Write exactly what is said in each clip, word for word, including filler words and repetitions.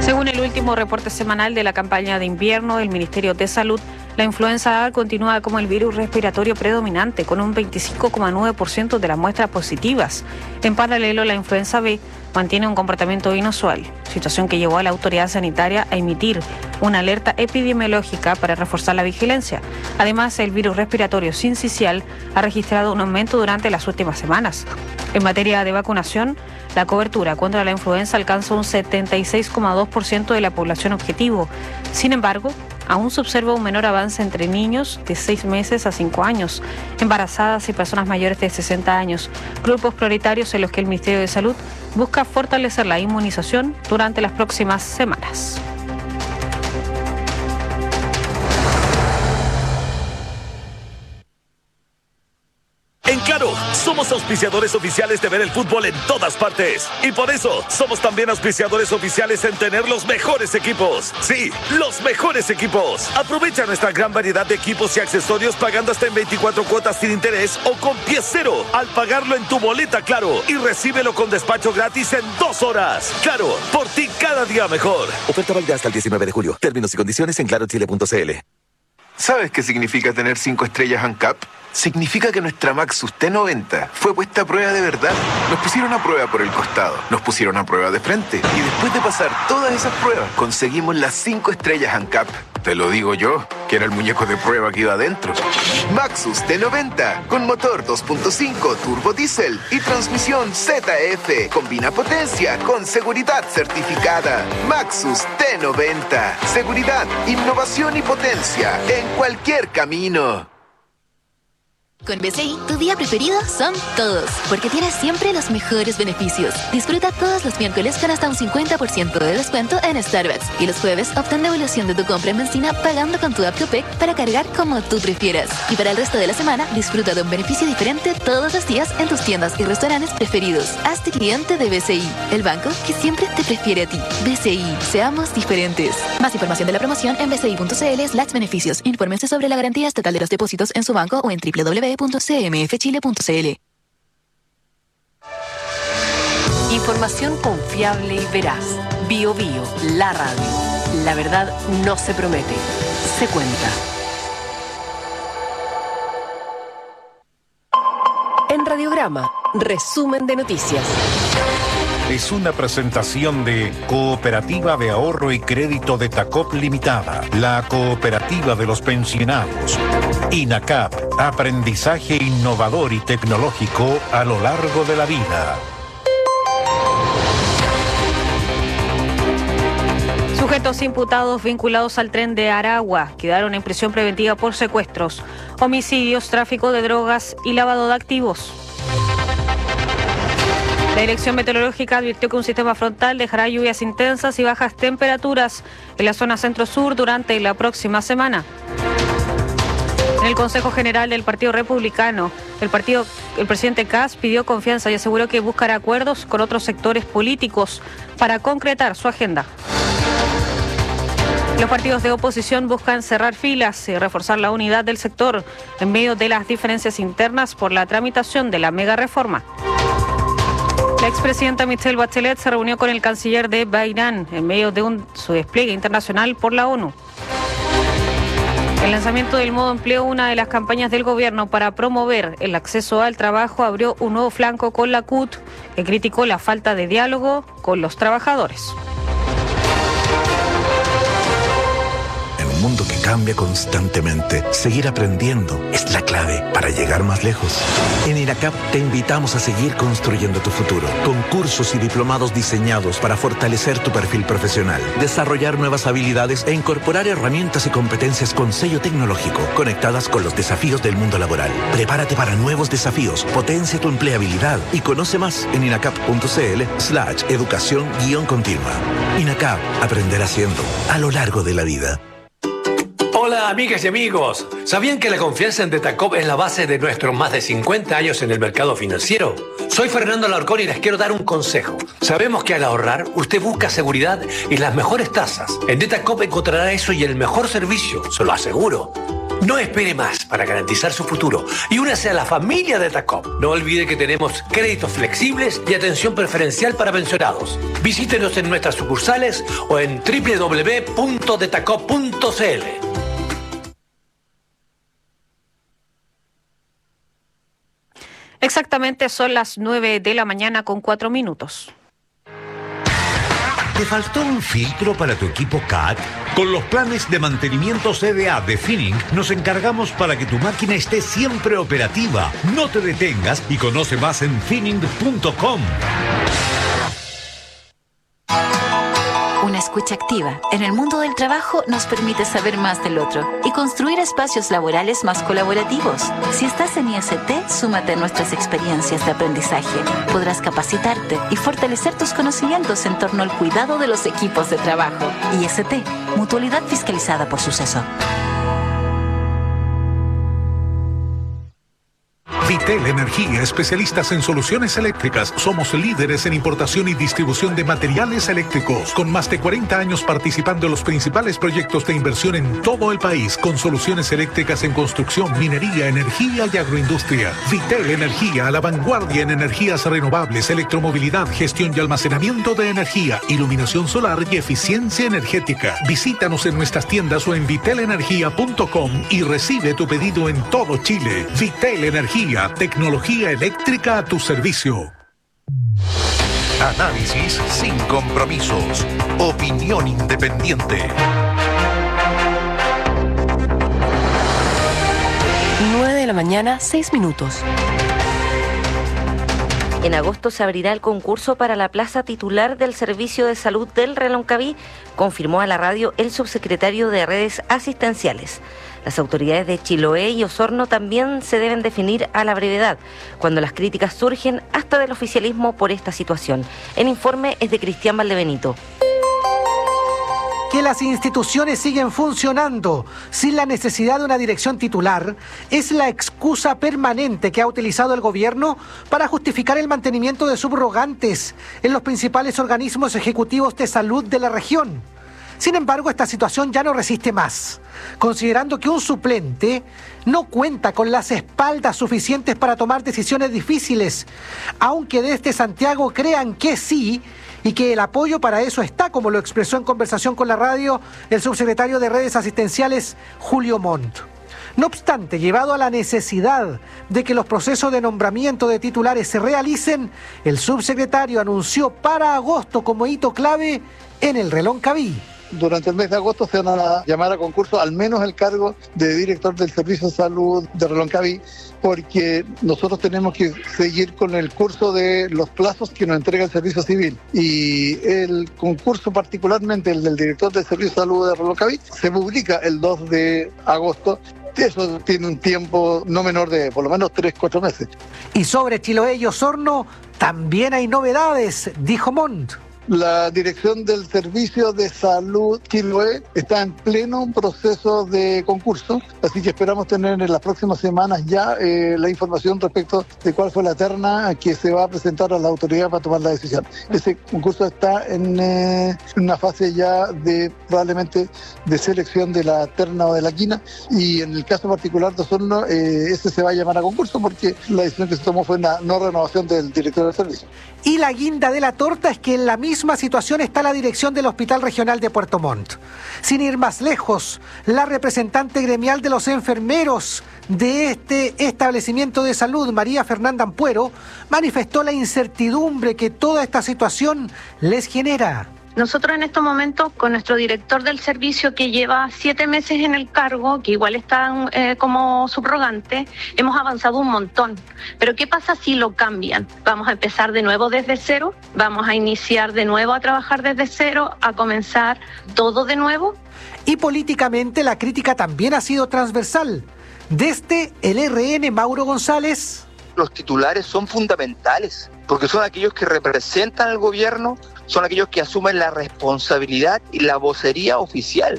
Según el último reporte semanal de la campaña de invierno del Ministerio de Salud, la influenza A continúa como el virus respiratorio predominante, con un veinticinco coma nueve por ciento de las muestras positivas. En paralelo, la influenza B mantiene un comportamiento inusual, situación que llevó a la autoridad sanitaria a emitir una alerta epidemiológica para reforzar la vigilancia. Además, el virus respiratorio sincicial ha registrado un aumento durante las últimas semanas. En materia de vacunación, la cobertura contra la influenza alcanza un setenta y seis coma dos por ciento de la población objetivo. Sin embargo, aún se observa un menor avance entre niños de seis meses a cinco años, embarazadas y personas mayores de sesenta años, grupos prioritarios en los que el Ministerio de Salud busca fortalecer la inmunización durante las próximas semanas. En Claro, somos auspiciadores oficiales de ver el fútbol en todas partes. Y por eso, somos también auspiciadores oficiales en tener los mejores equipos. Sí, los mejores equipos. Aprovecha nuestra gran variedad de equipos y accesorios pagando hasta en veinticuatro cuotas sin interés o con pie cero al pagarlo en tu boleta Claro. Y recíbelo con despacho gratis en dos horas. Claro, por ti cada día mejor. Oferta válida hasta el diecinueve de julio. Términos y condiciones en claro chile punto c l. ¿Sabes qué significa tener cinco estrellas ANCAP? Significa que nuestra Maxus T noventa fue puesta a prueba de verdad. Nos pusieron a prueba por el costado, nos pusieron a prueba de frente y después de pasar todas esas pruebas, conseguimos las cinco estrellas ANCAP. Te lo digo yo, que era el muñeco de prueba que iba adentro. Maxus T noventa, con motor dos punto cinco turbo diésel y transmisión Z F. Combina potencia con seguridad certificada. Maxus T noventa. Seguridad, innovación y potencia en cualquier camino. Con B C I, tu día preferido son todos, porque tienes siempre los mejores beneficios. Disfruta todos los miércoles con hasta un cincuenta por ciento de descuento en Starbucks. Y los jueves, obtén devolución de tu compra en benzina pagando con tu app Copec para cargar como tú prefieras. Y para el resto de la semana, disfruta de un beneficio diferente todos los días en tus tiendas y restaurantes preferidos. Hazte cliente de B C I, el banco que siempre te prefiere a ti. B C I, seamos diferentes. Más información de la promoción en bci.cl slash beneficios. Infórmense sobre la garantía estatal de los depósitos en su banco o en doble u doble u doble u punto c m f chile punto c l. Información confiable y veraz. Bio Bio, la radio. La verdad no se promete, se cuenta. En Radiograma, resumen de noticias. Es una presentación de Cooperativa de Ahorro y Crédito de Tacop Limitada, la cooperativa de los pensionados. INACAP, aprendizaje innovador y tecnológico a lo largo de la vida. Sujetos imputados vinculados al tren de Aragua quedaron en prisión preventiva por secuestros, homicidios, tráfico de drogas y lavado de activos. La Dirección Meteorológica advirtió que un sistema frontal dejará lluvias intensas y bajas temperaturas en la zona centro-sur durante la próxima semana. En el Consejo General del Partido Republicano, el, partido, el presidente Kast pidió confianza y aseguró que buscará acuerdos con otros sectores políticos para concretar su agenda. Los partidos de oposición buscan cerrar filas y reforzar la unidad del sector en medio de las diferencias internas por la tramitación de la mega reforma. La expresidenta Michelle Bachelet se reunió con el canciller de Bahrein en medio de un, su despliegue internacional por la ONU. El lanzamiento del modo empleo, una de las campañas del gobierno para promover el acceso al trabajo, abrió un nuevo flanco con la C U T, que criticó la falta de diálogo con los trabajadores. Mundo que cambia constantemente. Seguir aprendiendo es la clave para llegar más lejos. En INACAP te invitamos a seguir construyendo tu futuro, con cursos y diplomados diseñados para fortalecer tu perfil profesional, desarrollar nuevas habilidades e incorporar herramientas y competencias con sello tecnológico, conectadas con los desafíos del mundo laboral. Prepárate para nuevos desafíos, potencia tu empleabilidad y conoce más en inacap.cl slash educación guión continua. INACAP, aprender haciendo a lo largo de la vida. Hola amigas y amigos, ¿sabían que la confianza en Detacop es la base de nuestros más de cincuenta años en el mercado financiero? Soy Fernando Alarcón y les quiero dar un consejo. Sabemos que al ahorrar usted busca seguridad y las mejores tasas. En Detacop encontrará eso y el mejor servicio, se lo aseguro. No espere más para garantizar su futuro y únase a la familia de Tacop. No olvide que tenemos créditos flexibles y atención preferencial para pensionados. Visítenos en nuestras sucursales o en doble u doble u doble u punto detacop punto c l. Exactamente son las nueve de la mañana con cuatro minutos. ¿Te faltó un filtro para tu equipo C A T? Con los planes de mantenimiento C D A de Finning nos encargamos para que tu máquina esté siempre operativa. No te detengas y conoce más en finning punto com. Una escucha activa en el mundo del trabajo nos permite saber más del otro y construir espacios laborales más colaborativos. Si estás en I S T, súmate a nuestras experiencias de aprendizaje. Podrás capacitarte y fortalecer tus conocimientos en torno al cuidado de los equipos de trabajo. I S T, mutualidad fiscalizada por Suceso. Vitel Energía, especialistas en soluciones eléctricas. Somos líderes en importación y distribución de materiales eléctricos, con más de cuarenta años participando en los principales proyectos de inversión en todo el país, con soluciones eléctricas en construcción, minería, energía y agroindustria. Vitel Energía, a la vanguardia en energías renovables, electromovilidad, gestión y almacenamiento de energía, iluminación solar y eficiencia energética. Visítanos en nuestras tiendas o en vitel energía punto com y recibe tu pedido en todo Chile. Vitel Energía, tecnología eléctrica a tu servicio. Análisis sin compromisos. Opinión independiente. nueve de la mañana, seis minutos. En agosto se abrirá el concurso para la plaza titular del Servicio de Salud del Reloncaví, confirmó a la radio el subsecretario de Redes Asistenciales. Las autoridades de Chiloé y Osorno también se deben definir a la brevedad, cuando las críticas surgen hasta del oficialismo por esta situación. El informe es de Cristian Valdebenito. Que las instituciones siguen funcionando sin la necesidad de una dirección titular es la excusa permanente que ha utilizado el gobierno para justificar el mantenimiento de subrogantes en los principales organismos ejecutivos de salud de la región. Sin embargo, esta situación ya no resiste más, considerando que un suplente no cuenta con las espaldas suficientes para tomar decisiones difíciles, aunque desde Santiago crean que sí, y que el apoyo para eso está, como lo expresó en conversación con la radio el subsecretario de Redes Asistenciales, Julio Montt. No obstante, llevado a la necesidad de que los procesos de nombramiento de titulares se realicen, el subsecretario anunció para agosto como hito clave en el Reloncaví. Durante el mes de agosto se van a llamar a concurso al menos el cargo de director del Servicio de Salud de Reloncaví, porque nosotros tenemos que seguir con el curso de los plazos que nos entrega el Servicio Civil. Y el concurso, particularmente el del director del Servicio de Salud de Reloncaví, se publica el dos de agosto. Eso tiene un tiempo no menor de por lo menos tres, cuatro meses. Y sobre Chiloé y Osorno también hay novedades, dijo Montt. La dirección del Servicio de Salud Chiloé está en pleno proceso de concurso, así que esperamos tener en las próximas semanas ya eh, la información respecto de cuál fue la terna que se va a presentar a la autoridad para tomar la decisión. Ese concurso está en eh, una fase ya de probablemente de selección de la terna o de la quina, y en el caso particular de Osorno, eh, ese se va a llamar a concurso porque la decisión que se tomó fue una no renovación del director del servicio. Y la guinda de la torta es que en la misma situación está la dirección del Hospital Regional de Puerto Montt. Sin ir más lejos, la representante gremial de los enfermeros de este establecimiento de salud, María Fernanda Ampuero, manifestó la incertidumbre que toda esta situación les genera. Nosotros en estos momentos, con nuestro director del servicio que lleva siete meses en el cargo, que igual está eh, como subrogante, hemos avanzado un montón. Pero ¿qué pasa si lo cambian? ¿Vamos a empezar de nuevo desde cero? ¿Vamos a iniciar de nuevo a trabajar desde cero? ¿A comenzar todo de nuevo? Y políticamente la crítica también ha sido transversal. Desde el R N, Mauro González. Los titulares son fundamentales, porque son aquellos que representan al gobierno, son aquellos que asumen la responsabilidad y la vocería oficial.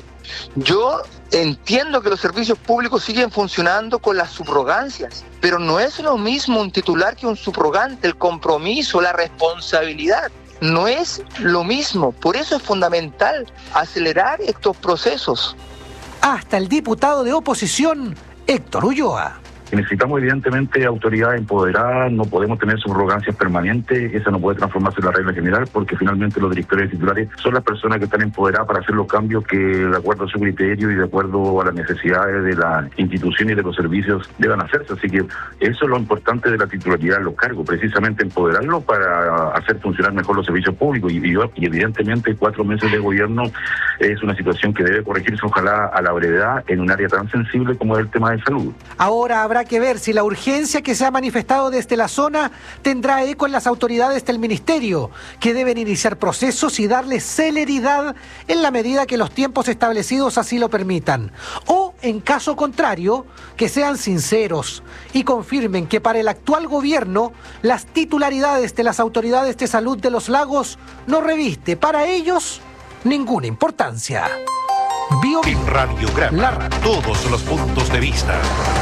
Yo entiendo que los servicios públicos siguen funcionando con las subrogancias, pero no es lo mismo un titular que un subrogante, el compromiso, la responsabilidad. No es lo mismo, por eso es fundamental acelerar estos procesos. hasta el diputado de oposición, Héctor Ulloa. Necesitamos evidentemente autoridad empoderada, no podemos tener subrogancias permanentes, esa no puede transformarse en la regla general porque finalmente los directores titulares son las personas que están empoderadas para hacer los cambios que de acuerdo a su criterio y de acuerdo a las necesidades de las instituciones y de los servicios deban hacerse, así que eso es lo importante de la titularidad de los cargos, precisamente empoderarlos para hacer funcionar mejor los servicios públicos y, y, y evidentemente cuatro meses de gobierno es una situación que debe corregirse ojalá a la brevedad en un área tan sensible como es el tema de salud. Ahora habrá que ver si la urgencia que se ha manifestado desde la zona tendrá eco en las autoridades del ministerio, que deben iniciar procesos y darle celeridad en la medida que los tiempos establecidos así lo permitan. O, en caso contrario, que sean sinceros y confirmen que para el actual gobierno las titularidades de las autoridades de salud de los lagos no reviste para ellos ninguna importancia. Bio en Radiograma, la radio. Todos los puntos de vista.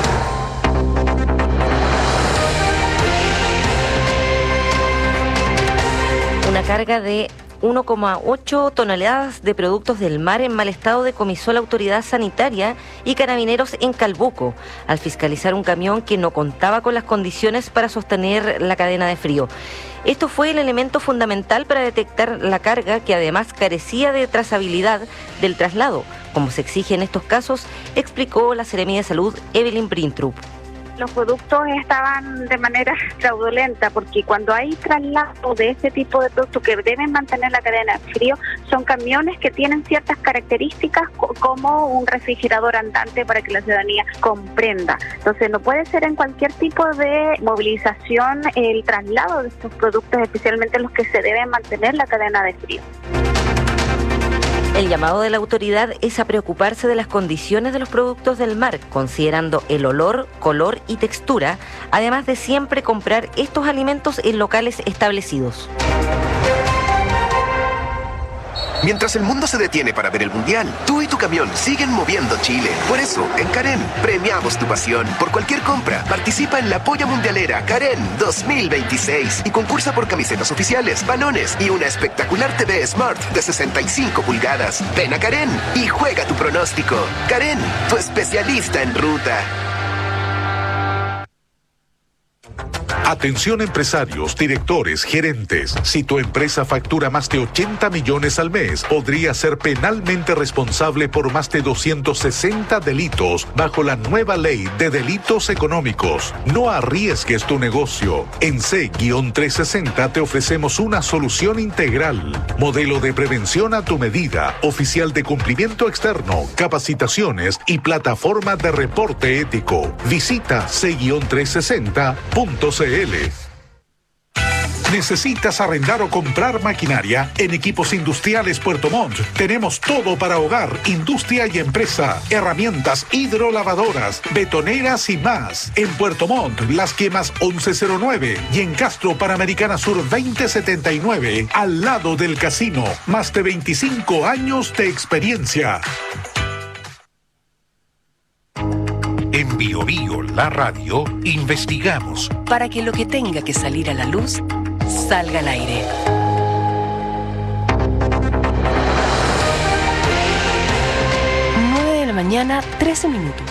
Una carga de uno coma ocho toneladas de productos del mar en mal estado decomisó la autoridad sanitaria y carabineros en Calbuco, al fiscalizar un camión que no contaba con las condiciones para sostener la cadena de frío. Esto fue el elemento fundamental para detectar la carga, que además carecía de trazabilidad del traslado, como se exige en estos casos, explicó la Seremi de Salud, Evelyn Brintrup. Los productos estaban de manera fraudulenta porque cuando hay traslado de este tipo de productos que deben mantener la cadena de frío, son camiones que tienen ciertas características como un refrigerador andante para que la ciudadanía comprenda. Entonces no puede ser en cualquier tipo de movilización el traslado de estos productos, especialmente los que se deben mantener la cadena de frío. El llamado de la autoridad es a preocuparse de las condiciones de los productos del mar, considerando el olor, color y textura, además de siempre comprar estos alimentos en locales establecidos. Mientras el mundo se detiene para ver el Mundial, tú y tu camión siguen moviendo Chile. Por eso, en Karen, premiamos tu pasión. Por cualquier compra, participa en la Polla Mundialera Karen dos mil veintiséis y concursa por camisetas oficiales, balones y una espectacular T V Smart de sesenta y cinco pulgadas. Ven a Karen y juega tu pronóstico. Karen, tu especialista en ruta. Atención empresarios, directores, gerentes. Si tu empresa factura más de ochenta millones al mes, podría ser penalmente responsable por más de doscientos sesenta delitos bajo la nueva ley de delitos económicos. No arriesgues tu negocio. En C trescientos sesenta te ofrecemos una solución integral. Modelo de prevención a tu medida, oficial de cumplimiento externo, capacitaciones y plataforma de reporte ético. Visita C trescientos sesenta punto c l. ¿Necesitas arrendar o comprar maquinaria? En Equipos Industriales Puerto Montt tenemos todo para hogar, industria y empresa. Herramientas hidrolavadoras, betoneras y más. En Puerto Montt, Las Quemas once cero nueve y en Castro, Panamericana Sur veinte setenta y nueve, al lado del casino. Más de veinticinco años de experiencia. En Bio Bio, la radio, investigamos para que lo que tenga que salir a la luz salga al aire. nueve de la mañana, trece minutos.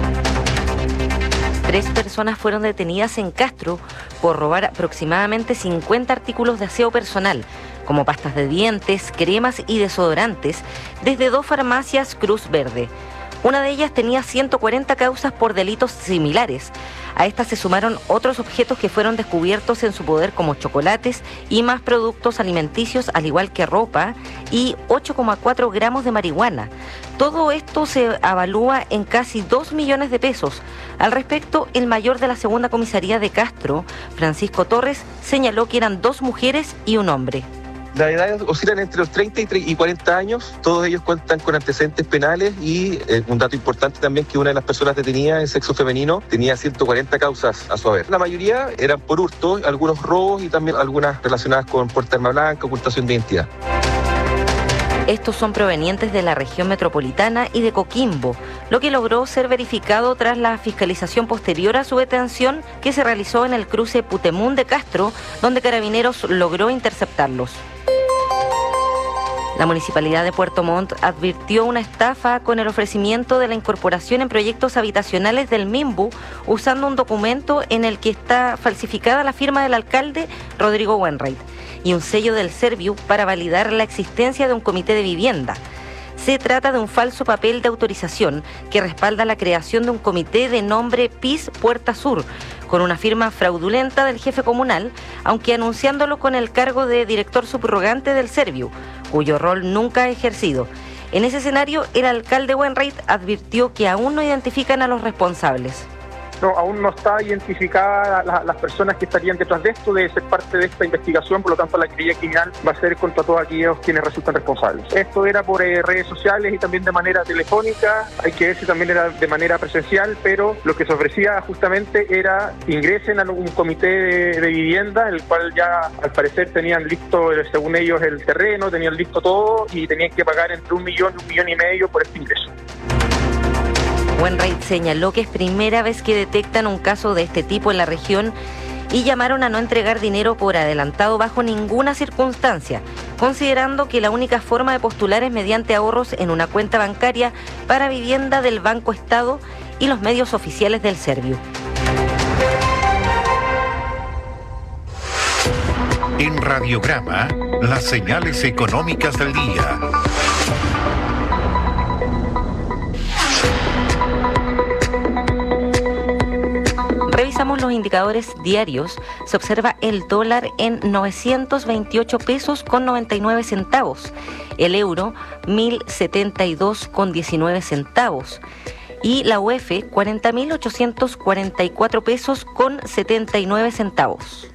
Tres personas fueron detenidas en Castro por robar aproximadamente cincuenta artículos de aseo personal, como pastas de dientes, cremas y desodorantes, desde dos farmacias Cruz Verde. Una de ellas tenía ciento cuarenta causas por delitos similares. A estas se sumaron otros objetos que fueron descubiertos en su poder, como chocolates y más productos alimenticios, al igual que ropa, y ocho coma cuatro gramos de marihuana. Todo esto se avalúa en casi dos millones de pesos. Al respecto, el mayor de la segunda comisaría de Castro, Francisco Torres, señaló que eran dos mujeres y un hombre. Las edades oscilan entre los treinta y cuarenta años, todos ellos cuentan con antecedentes penales y eh, un dato importante también, que una de las personas detenidas en sexo femenino tenía ciento cuarenta causas a su haber. La mayoría eran por hurto, algunos robos y también algunas relacionadas con puerta de arma blanca, ocultación de identidad. Estos son provenientes de la región metropolitana y de Coquimbo, lo que logró ser verificado tras la fiscalización posterior a su detención que se realizó en el cruce Putemún de Castro, donde Carabineros logró interceptarlos. La Municipalidad de Puerto Montt advirtió una estafa con el ofrecimiento de la incorporación en proyectos habitacionales del MIMBU usando un documento en el que está falsificada la firma del alcalde Rodrigo Wainwright y un sello del Serviu para validar la existencia de un comité de vivienda. Se trata de un falso papel de autorización que respalda la creación de un comité de nombre P I S Puerta Sur, con una firma fraudulenta del jefe comunal, aunque anunciándolo con el cargo de director subrogante del Serviu, cuyo rol nunca ha ejercido. En ese escenario, el alcalde Wainwright advirtió que aún no identifican a los responsables. No, aún no está identificada la, las personas que estarían detrás de esto, de ser parte de esta investigación, por lo tanto la querella criminal va a ser contra todos aquellos quienes resultan responsables. Esto era por eh, redes sociales y también de manera telefónica, hay que ver si también era de manera presencial, pero lo que se ofrecía justamente era ingresen a un comité de, de vivienda, el cual ya al parecer tenían listo, según ellos, el terreno, tenían listo todo y tenían que pagar entre un millón y un millón y medio por este ingreso. Wainwright señaló que es primera vez que detectan un caso de este tipo en la región y llamaron a no entregar dinero por adelantado bajo ninguna circunstancia, considerando que la única forma de postular es mediante ahorros en una cuenta bancaria para vivienda del Banco Estado y los medios oficiales del Serviu. En Radiograma, las señales económicas del día. Revisamos los indicadores diarios. Se observa el dólar en novecientos veintiocho pesos con noventa y nueve centavos, el euro mil setenta y dos con diecinueve centavos y la U E F cuarenta mil ochocientos cuarenta y cuatro pesos con setenta y nueve centavos.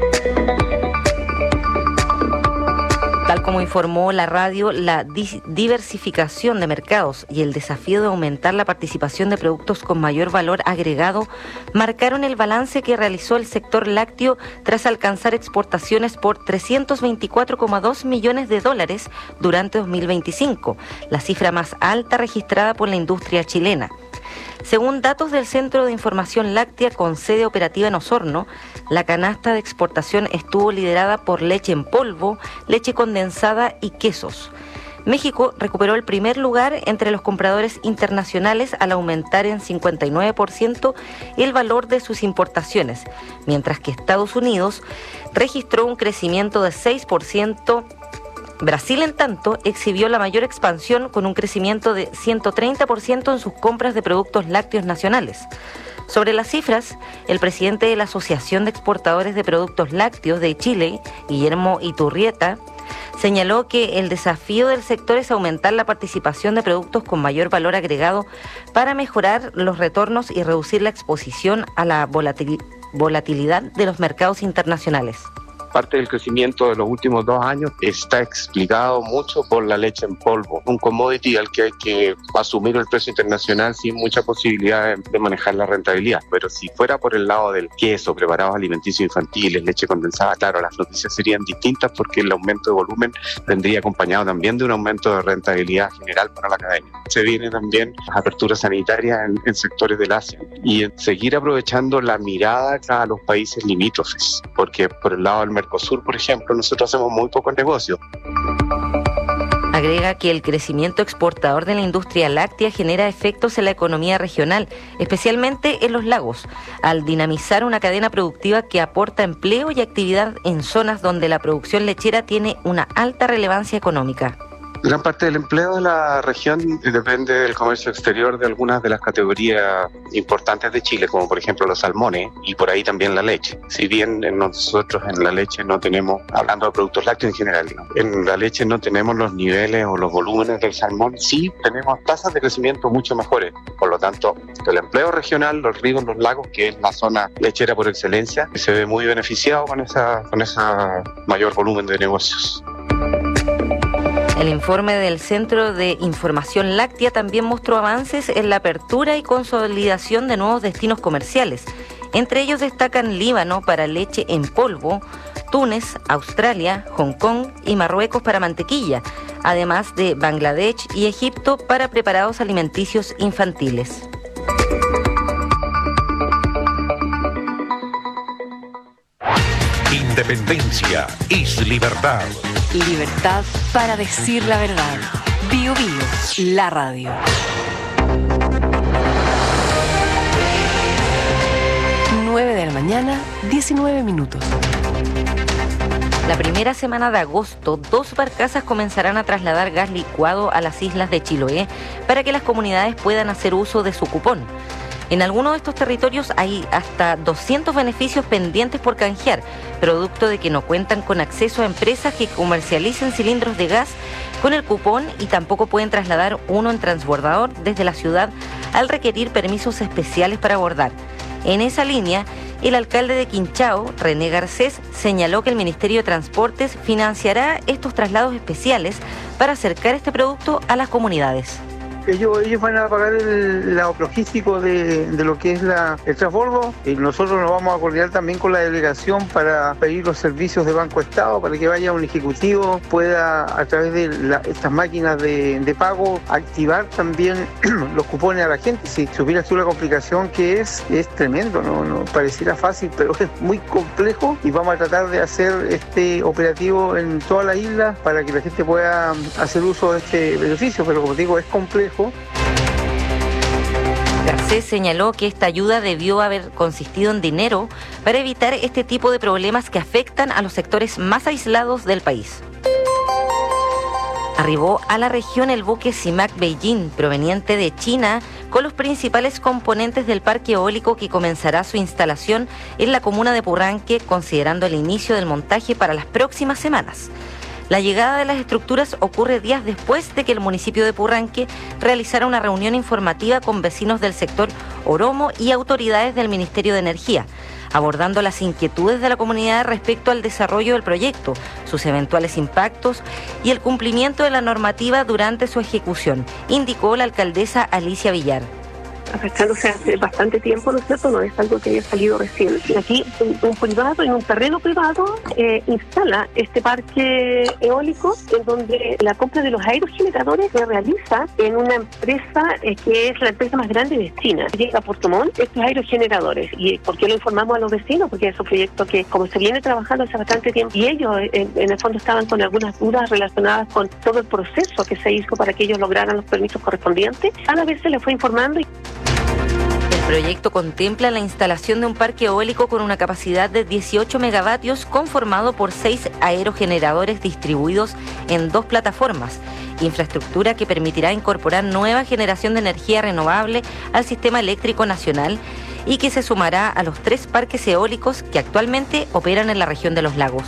Tal como informó la radio, la di- diversificación de mercados y el desafío de aumentar la participación de productos con mayor valor agregado marcaron el balance que realizó el sector lácteo tras alcanzar exportaciones por trescientos veinticuatro coma dos millones de dólares durante dos mil veinticinco, la cifra más alta registrada por la industria chilena. Según datos del Centro de Información Láctea con sede operativa en Osorno, la canasta de exportación estuvo liderada por leche en polvo, leche condensada y quesos. México recuperó el primer lugar entre los compradores internacionales al aumentar en cincuenta y nueve por ciento el valor de sus importaciones, mientras que Estados Unidos registró un crecimiento de seis por ciento. Brasil, en tanto, exhibió la mayor expansión con un crecimiento de ciento treinta por ciento en sus compras de productos lácteos nacionales. Sobre las cifras, el presidente de la Asociación de Exportadores de Productos Lácteos de Chile, Guillermo Iturrieta, señaló que el desafío del sector es aumentar la participación de productos con mayor valor agregado para mejorar los retornos y reducir la exposición a la volatil- volatilidad de los mercados internacionales. Parte del crecimiento de los últimos dos años está explicado mucho por la leche en polvo, un commodity al que hay que asumir el precio internacional sin mucha posibilidad de, de manejar la rentabilidad. Pero si fuera por el lado del queso, preparados alimenticios infantiles, leche condensada, claro, las noticias serían distintas porque el aumento de volumen vendría acompañado también de un aumento de rentabilidad general para la cadena. Se vienen también las aperturas sanitarias en, en sectores del Asia y en seguir aprovechando la mirada a los países limítrofes, porque por el lado del Mercosur, por ejemplo, nosotros hacemos muy poco negocio. Agrega que el crecimiento exportador de la industria láctea genera efectos en la economía regional, especialmente en los lagos, al dinamizar una cadena productiva que aporta empleo y actividad en zonas donde la producción lechera tiene una alta relevancia económica. Gran parte del empleo de la región depende del comercio exterior de algunas de las categorías importantes de Chile, como por ejemplo los salmones y por ahí también la leche. Si bien nosotros en la leche no tenemos, hablando de productos lácteos en general, ¿no? En la leche no tenemos los niveles o los volúmenes del salmón, sí tenemos tasas de crecimiento mucho mejores. Por lo tanto, el empleo regional, los ríos, los lagos, que es la zona lechera por excelencia, se ve muy beneficiado con esa, con esa mayor volumen de negocios. El informe del Centro de Información Láctea también mostró avances en la apertura y consolidación de nuevos destinos comerciales. Entre ellos destacan Líbano para leche en polvo, Túnez, Australia, Hong Kong y Marruecos para mantequilla, además de Bangladesh y Egipto para preparados alimenticios infantiles. Independencia es libertad. Libertad para decir la verdad. Bio Bio, la radio. nueve de la mañana, diecinueve minutos. La primera semana de agosto, dos barcazas comenzarán a trasladar gas licuado a las islas de Chiloé para que las comunidades puedan hacer uso de su cupón. En algunos de estos territorios hay hasta doscientos beneficios pendientes por canjear, producto de que no cuentan con acceso a empresas que comercialicen cilindros de gas con el cupón y tampoco pueden trasladar uno en transbordador desde la ciudad al requerir permisos especiales para abordar. En esa línea, el alcalde de Quinchao, René Garcés, señaló que el Ministerio de Transportes financiará estos traslados especiales para acercar este producto a las comunidades. Ellos, ellos van a pagar el la logístico de, de lo que es la, el transbordo, y nosotros nos vamos a coordinar también con la delegación para pedir los servicios de Banco Estado para que vaya un ejecutivo, pueda a través de la, estas máquinas de, de pago activar también los cupones a la gente. Si supieras tú la complicación que es, es tremendo, ¿no? No pareciera fácil, pero es muy complejo y vamos a tratar de hacer este operativo en toda la isla para que la gente pueda hacer uso de este beneficio, pero como digo, es complejo. Garcés señaló que esta ayuda debió haber consistido en dinero para evitar este tipo de problemas que afectan a los sectores más aislados del país. Arribó a la región el buque CIMAC Beijing, proveniente de China, con los principales componentes del parque eólico que comenzará su instalación en la comuna de Purranque, considerando el inicio del montaje para las próximas semanas. La llegada de las estructuras ocurre días después de que el municipio de Purranque realizara una reunión informativa con vecinos del sector Oromo y autoridades del Ministerio de Energía, abordando las inquietudes de la comunidad respecto al desarrollo del proyecto, sus eventuales impactos y el cumplimiento de la normativa durante su ejecución, indicó la alcaldesa Alicia Villar. Afectándose hace bastante tiempo, ¿no es cierto? No es algo que haya salido recién. Y aquí un, un privado, en un terreno privado, eh, instala este parque eólico en donde la compra de los aerogeneradores se realiza en una empresa eh, que es la empresa más grande de China. Llega a Puerto Montt estos aerogeneradores. ¿Y por qué lo informamos a los vecinos? Porque es un proyecto que, como se viene trabajando hace bastante tiempo, y ellos en, en el fondo estaban con algunas dudas relacionadas con todo el proceso que se hizo para que ellos lograran los permisos correspondientes. A la vez se les fue informando. Y El proyecto contempla la instalación de un parque eólico con una capacidad de dieciocho megavatios conformado por seis aerogeneradores distribuidos en dos plataformas, infraestructura que permitirá incorporar nueva generación de energía renovable al sistema eléctrico nacional y que se sumará a los tres parques eólicos que actualmente operan en la región de los lagos.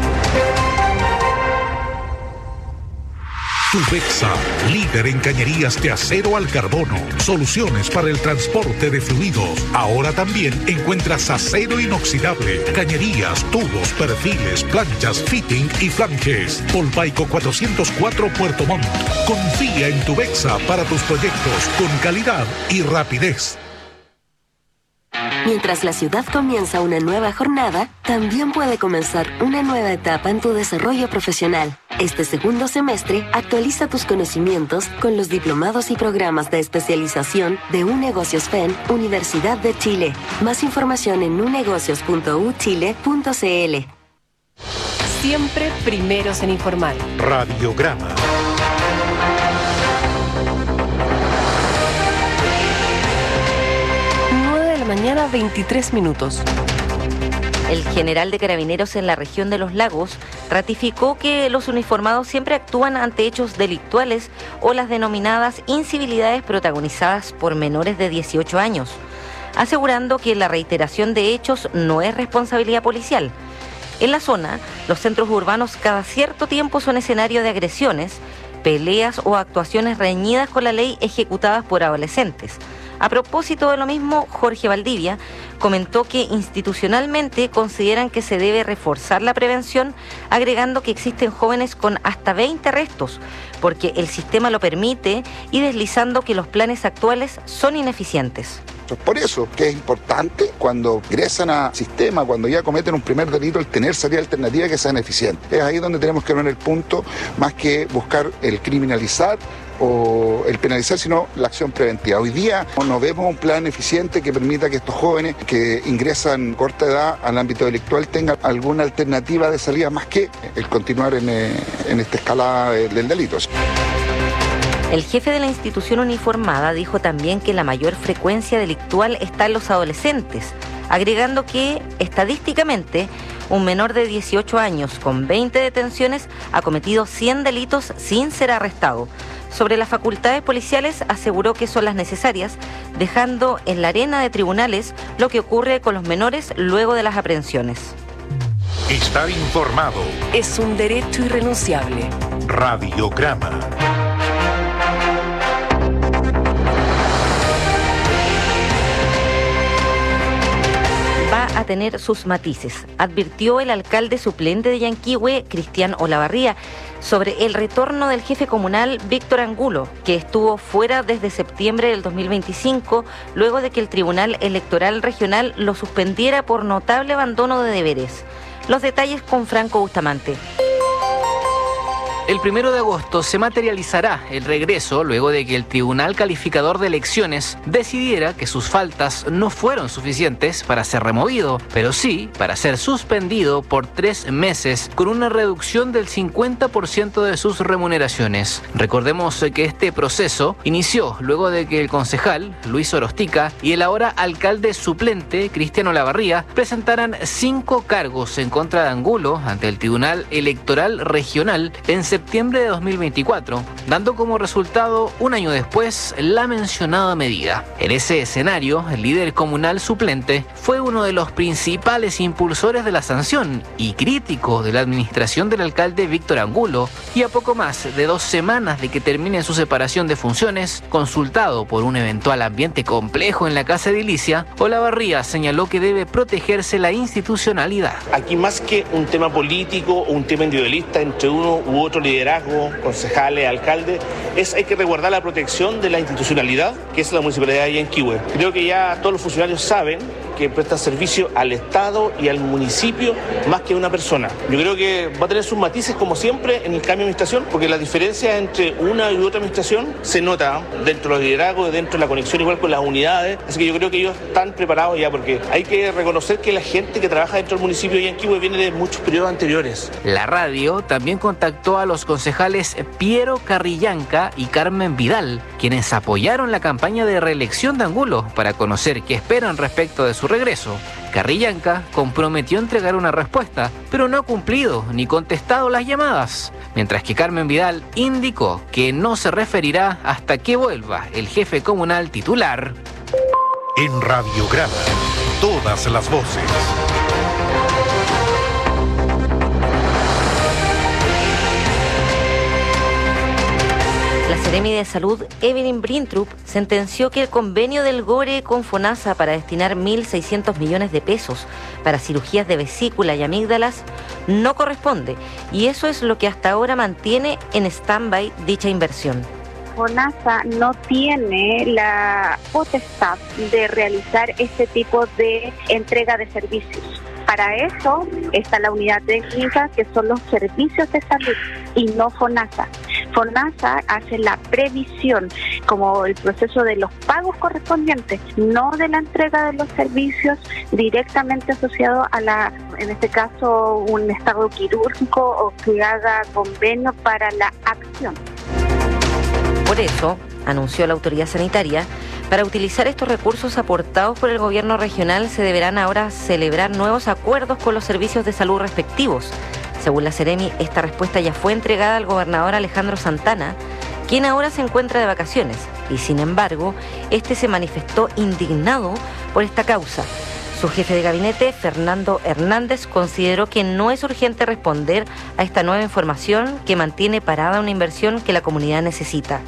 Tubexa, líder en cañerías de acero al carbono. Soluciones para el transporte de fluidos. Ahora también encuentras acero inoxidable, cañerías, tubos, perfiles, planchas, fitting y flanges. Polpaico cuatrocientos cuatro Puerto Montt. Confía en Tubexa para tus proyectos con calidad y rapidez. Mientras la ciudad comienza una nueva jornada, también puede comenzar una nueva etapa en tu desarrollo profesional. Este segundo semestre, actualiza tus conocimientos con los diplomados y programas de especialización de UNegocios F E N, Universidad de Chile. Más información en unegocios punto u chile punto c l. Siempre primeros en informar. Radiograma. Mañana veintitrés minutos. El general de Carabineros en la región de los lagos ratificó que los uniformados siempre actúan ante hechos delictuales o las denominadas incivilidades protagonizadas por menores de dieciocho años, asegurando que la reiteración de hechos no es responsabilidad policial. En la zona, los centros urbanos cada cierto tiempo son escenario de agresiones, peleas o actuaciones reñidas con la ley ejecutadas por adolescentes. A propósito de lo mismo, Jorge Valdivia comentó que institucionalmente consideran que se debe reforzar la prevención, agregando que existen jóvenes con hasta veinte arrestos, porque el sistema lo permite, y deslizando que los planes actuales son ineficientes. Por eso que es importante cuando ingresan al sistema, cuando ya cometen un primer delito, el tener salida alternativa que sean eficientes. Es ahí donde tenemos que poner el punto, más que buscar el criminalizar o el penalizar, sino la acción preventiva. Hoy día no vemos un plan eficiente que permita que estos jóvenes que ingresan corta edad al ámbito delictual tengan alguna alternativa de salida más que el continuar en, en esta escalada del delito. El jefe de la institución uniformada dijo también que la mayor frecuencia delictual está en los adolescentes, agregando que, estadísticamente, un menor de dieciocho años con veinte detenciones ha cometido cien delitos sin ser arrestado. Sobre las facultades policiales aseguró que son las necesarias, dejando en la arena de tribunales lo que ocurre con los menores luego de las aprehensiones. Estar informado es un derecho irrenunciable. Radiograma. Va a tener sus matices, advirtió el alcalde suplente de Yanquihue, Cristian Olavarría, sobre el retorno del jefe comunal Víctor Angulo, que estuvo fuera desde septiembre del dos mil veinticinco, luego de que el Tribunal Electoral Regional lo suspendiera por notable abandono de deberes. Los detalles con Franco Bustamante. El primero de agosto se materializará el regreso luego de que el Tribunal Calificador de Elecciones decidiera que sus faltas no fueron suficientes para ser removido, pero sí para ser suspendido por tres meses con una reducción del cincuenta por ciento de sus remuneraciones. Recordemos que este proceso inició luego de que el concejal Luis Orostica y el ahora alcalde suplente Cristian Olavarría presentaran cinco cargos en contra de Angulo ante el Tribunal Electoral Regional en septiembre de dos mil veinticuatro, dando como resultado un año después la mencionada medida. En ese escenario, el líder comunal suplente fue uno de los principales impulsores de la sanción y crítico de la administración del alcalde Víctor Angulo, y a poco más de dos semanas de que termine su separación de funciones, consultado por un eventual ambiente complejo en la casa edilicia, Olavarría señaló que debe protegerse la institucionalidad. Aquí más que un tema político o un tema individualista entre uno u otro liderazgo, concejales, alcaldes, es hay que resguardar la protección de la institucionalidad, que es la municipalidad de Yanquihue. Creo que ya todos los funcionarios saben que prestan servicio al Estado y al municipio más que a una persona. Yo creo que va a tener sus matices como siempre en el cambio de administración, porque la diferencia entre una y otra administración se nota dentro de los liderazgos, dentro de la conexión igual con las unidades, así que yo creo que ellos están preparados ya, porque hay que reconocer que la gente que trabaja dentro del municipio de Yanquihue viene de muchos periodos anteriores. La radio también contactó a los concejales Piero Carrillanca y Carmen Vidal, quienes apoyaron la campaña de reelección de Angulo, para conocer qué esperan respecto de su regreso. Carrillanca comprometió entregar una respuesta, pero no ha cumplido ni contestado las llamadas, mientras que Carmen Vidal indicó que no se referirá hasta que vuelva el jefe comunal titular. En Radiograma, todas las voces. La Seremi de Salud, Evelyn Brintrup, sentenció que el convenio del GORE con FONASA para destinar mil seiscientos millones de pesos para cirugías de vesícula y amígdalas no corresponde, y eso es lo que hasta ahora mantiene en stand-by dicha inversión. FONASA no tiene la potestad de realizar este tipo de entrega de servicios. Para eso está la unidad técnica, que son los servicios de salud, y no FONASA. FONASA hace la previsión, como el proceso de los pagos correspondientes, no de la entrega de los servicios directamente asociado a la, en este caso, un estado quirúrgico o que haga convenio para la acción. Por eso, anunció la autoridad sanitaria, para utilizar estos recursos aportados por el gobierno regional se deberán ahora celebrar nuevos acuerdos con los servicios de salud respectivos. Según la Seremi, esta respuesta ya fue entregada al gobernador Alejandro Santana, quien ahora se encuentra de vacaciones, y sin embargo, este se manifestó indignado por esta causa. Su jefe de gabinete, Fernando Hernández, consideró que no es urgente responder a esta nueva información que mantiene parada una inversión que la comunidad necesita.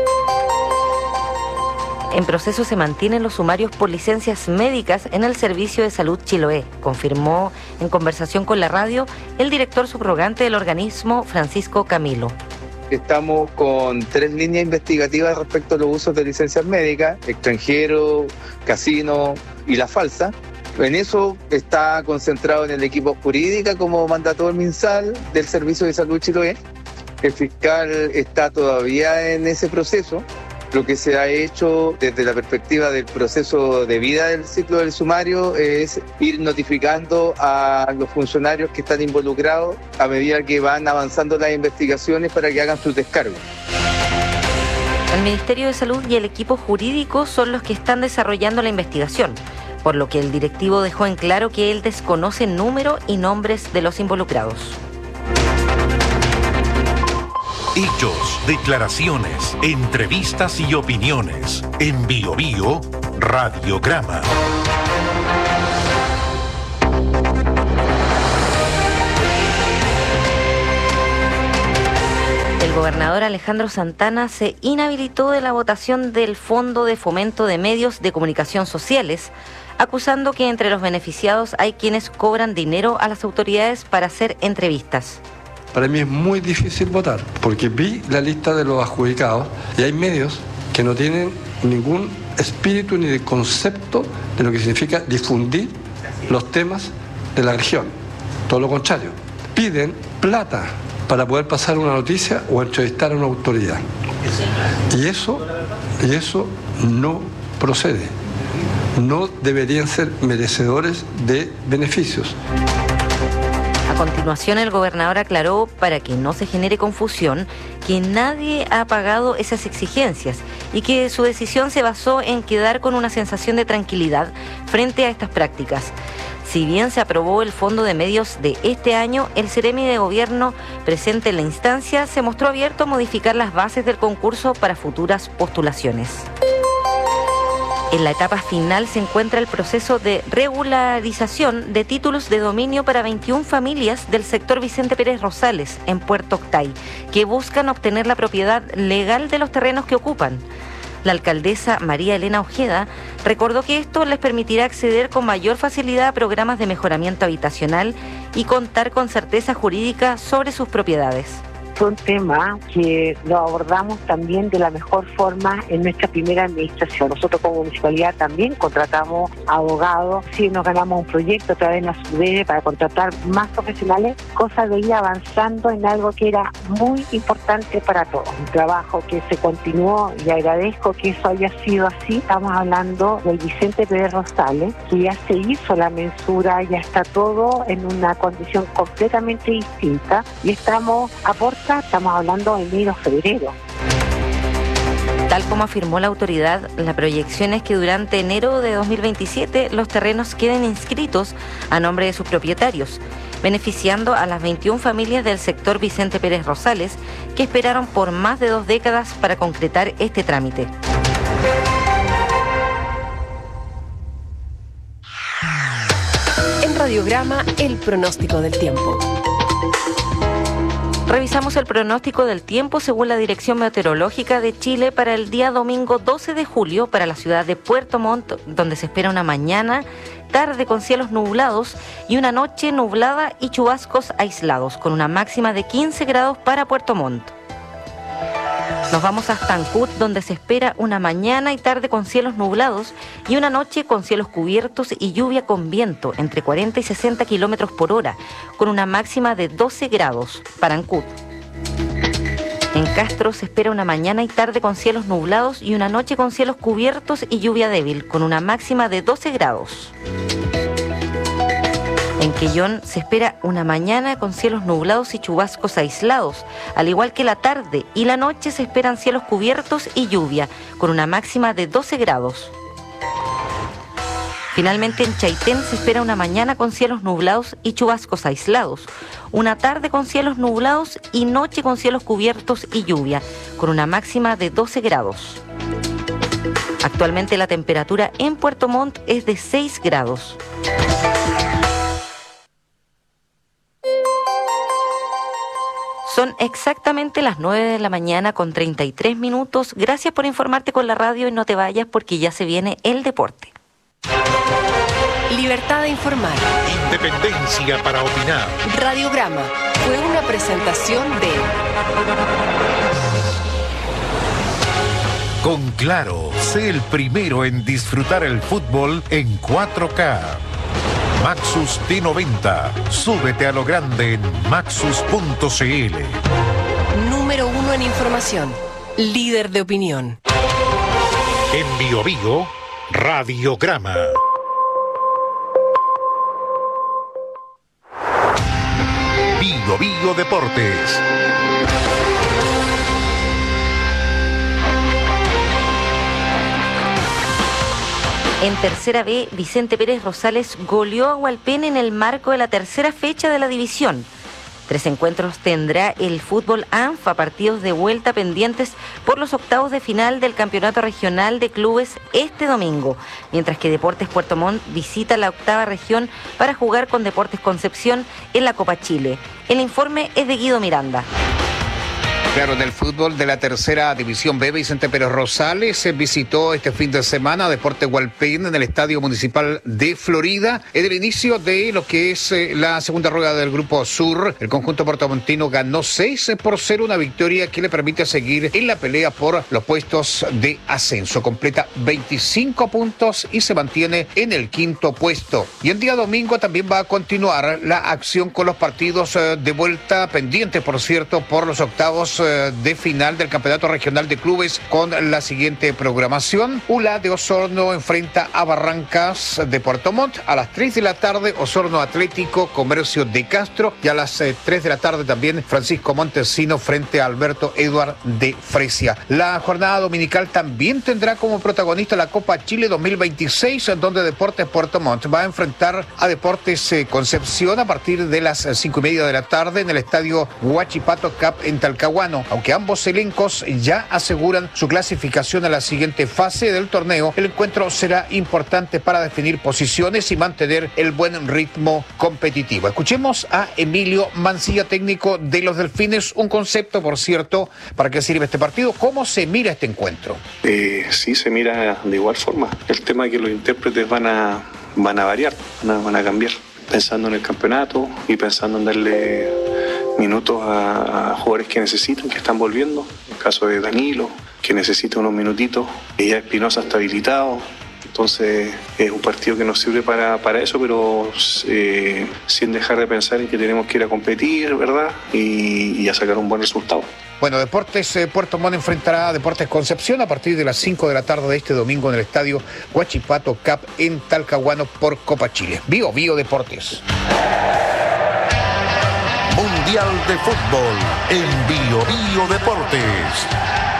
En proceso se mantienen los sumarios por licencias médicas en el Servicio de Salud Chiloé, confirmó en conversación con la radio el director subrogante del organismo, Francisco Camilo. Estamos con tres líneas investigativas respecto a los usos de licencias médicas, extranjero, casino y la falsa. En eso está concentrado en el equipo jurídico, como mandató el MinSal del Servicio de Salud Chiloé. El fiscal está todavía en ese proceso. Lo que se ha hecho desde la perspectiva del proceso de vida del ciclo del sumario es ir notificando a los funcionarios que están involucrados a medida que van avanzando las investigaciones para que hagan sus descargos. El Ministerio de Salud y el equipo jurídico son los que están desarrollando la investigación, por lo que el directivo dejó en claro que él desconoce el número y nombres de los involucrados. Hechos, declaraciones, entrevistas y opiniones. En Bio Bio, Radiograma. El gobernador Alejandro Santana se inhabilitó de la votación del Fondo de Fomento de Medios de Comunicación Sociales, acusando que entre los beneficiados hay quienes cobran dinero a las autoridades para hacer entrevistas. Para mí es muy difícil votar, porque vi la lista de los adjudicados y hay medios que no tienen ningún espíritu ni de concepto de lo que significa difundir los temas de la región. Todo lo contrario, piden plata para poder pasar una noticia o entrevistar a una autoridad. Y eso, y eso no procede. No deberían ser merecedores de beneficios. A continuación, el gobernador aclaró, para que no se genere confusión, que nadie ha pagado esas exigencias y que su decisión se basó en quedar con una sensación de tranquilidad frente a estas prácticas. Si bien se aprobó el Fondo de Medios de este año, el Ceremi de Gobierno presente en la instancia se mostró abierto a modificar las bases del concurso para futuras postulaciones. En la etapa final se encuentra el proceso de regularización de títulos de dominio para veintiuna familias del sector Vicente Pérez Rosales, en Puerto Octay, que buscan obtener la propiedad legal de los terrenos que ocupan. La alcaldesa María Elena Ojeda recordó que esto les permitirá acceder con mayor facilidad a programas de mejoramiento habitacional y contar con certeza jurídica sobre sus propiedades. Fue un tema que lo abordamos también de la mejor forma en nuestra primera administración. Nosotros como municipalidad también contratamos abogados, sí nos ganamos un proyecto a través de la SUDERE para contratar más profesionales, cosa de ir avanzando en algo que era muy importante para todos. Un trabajo que se continuó y agradezco que eso haya sido así. Estamos hablando del Vicente Pérez Rosales, que ya se hizo la mensura, ya está todo en una condición completamente distinta y estamos a puerta. Estamos hablando de enero, febrero. Tal como afirmó la autoridad, la proyección es que durante enero de dos mil veintisiete los terrenos queden inscritos a nombre de sus propietarios, beneficiando a las veintiuna familias del sector Vicente Pérez Rosales, que esperaron por más de dos décadas para concretar este trámite. En Radiograma, el pronóstico del tiempo. Revisamos el pronóstico del tiempo según la Dirección Meteorológica de Chile para el día domingo doce de julio para la ciudad de Puerto Montt, donde se espera una mañana, tarde con cielos nublados y una noche nublada y chubascos aislados, con una máxima de quince grados para Puerto Montt. Nos vamos hasta Ancud, donde se espera una mañana y tarde con cielos nublados y una noche con cielos cubiertos y lluvia con viento entre cuarenta y sesenta kilómetros por hora, con una máxima de doce grados para Ancud. En Castro se espera una mañana y tarde con cielos nublados y una noche con cielos cubiertos y lluvia débil, con una máxima de doce grados. En Quellón se espera una mañana con cielos nublados y chubascos aislados, al igual que la tarde y la noche se esperan cielos cubiertos y lluvia, con una máxima de doce grados. Finalmente en Chaitén se espera una mañana con cielos nublados y chubascos aislados, una tarde con cielos nublados y noche con cielos cubiertos y lluvia, con una máxima de doce grados. Actualmente la temperatura en Puerto Montt es de seis grados. Son exactamente las nueve de la mañana con treinta y tres minutos. Gracias por informarte con la radio y no te vayas porque ya se viene el deporte. Libertad de informar. Independencia para opinar. Radiograma fue una presentación de... Con Claro, sé el primero en disfrutar el fútbol en cuatro K. Maxus T noventa. Súbete a lo grande en maxus punto c l. Número uno en información. Líder de opinión. En Bio Bio, Radiograma. Bio Bio Deportes. En Tercera B, Vicente Pérez Rosales goleó a Hualpén en el marco de la tercera fecha de la división. Tres encuentros tendrá el fútbol ANFA, partidos de vuelta pendientes por los octavos de final del Campeonato Regional de Clubes este domingo, mientras que Deportes Puerto Montt visita la octava región para jugar con Deportes Concepción en la Copa Chile. El informe es de Guido Miranda. Claro, en el fútbol de la tercera división B, Vicente Pérez Rosales se visitó este fin de semana Deportes Hualpén en el Estadio Municipal de Florida. En el inicio de lo que es eh, la segunda rueda del Grupo Sur, el conjunto puertomontino ganó seis por cero, una victoria que le permite seguir en la pelea por los puestos de ascenso. Completa veinticinco puntos y se mantiene en el quinto puesto. Y el día domingo también va a continuar la acción con los partidos eh, de vuelta pendientes, por cierto, por los octavos de final del Campeonato Regional de Clubes con la siguiente programación. U L A de Osorno enfrenta a Barrancas de Puerto Montt a las tres de la tarde, Osorno Atlético, Comercio de Castro, y a las eh, tres de la tarde también Francisco Montesino frente a Alberto Eduard de Fresia. La jornada dominical también tendrá como protagonista la Copa Chile dos mil veintiséis, en donde Deportes Puerto Montt va a enfrentar a Deportes eh, Concepción a partir de las cinco y media de la tarde en el estadio Huachipato Cup en Talcahuano. Aunque ambos elencos ya aseguran su clasificación a la siguiente fase del torneo, el encuentro será importante para definir posiciones y mantener el buen ritmo competitivo. Escuchemos a Emilio Mancilla, técnico de los Delfines. Un concepto, por cierto, para qué sirve este partido. ¿Cómo se mira este encuentro? Eh, sí, se mira de igual forma. El tema es que los intérpretes van a, van a variar, van a, van a cambiar, pensando en el campeonato y pensando en darle minutos a, a jugadores que necesitan, que están volviendo. En el caso de Danilo, que necesita unos minutitos, y ya Espinosa está habilitado. Entonces es un partido que nos sirve para, para eso, pero eh, sin dejar de pensar en que tenemos que ir a competir, ¿verdad? Y, y a sacar un buen resultado. Bueno, Deportes eh, Puerto Montt enfrentará a Deportes Concepción a partir de las cinco de la tarde de este domingo en el estadio Huachipato Cup en Talcahuano por Copa Chile. Bio Bio Deportes. Mundial de Fútbol en Bio Bio Deportes.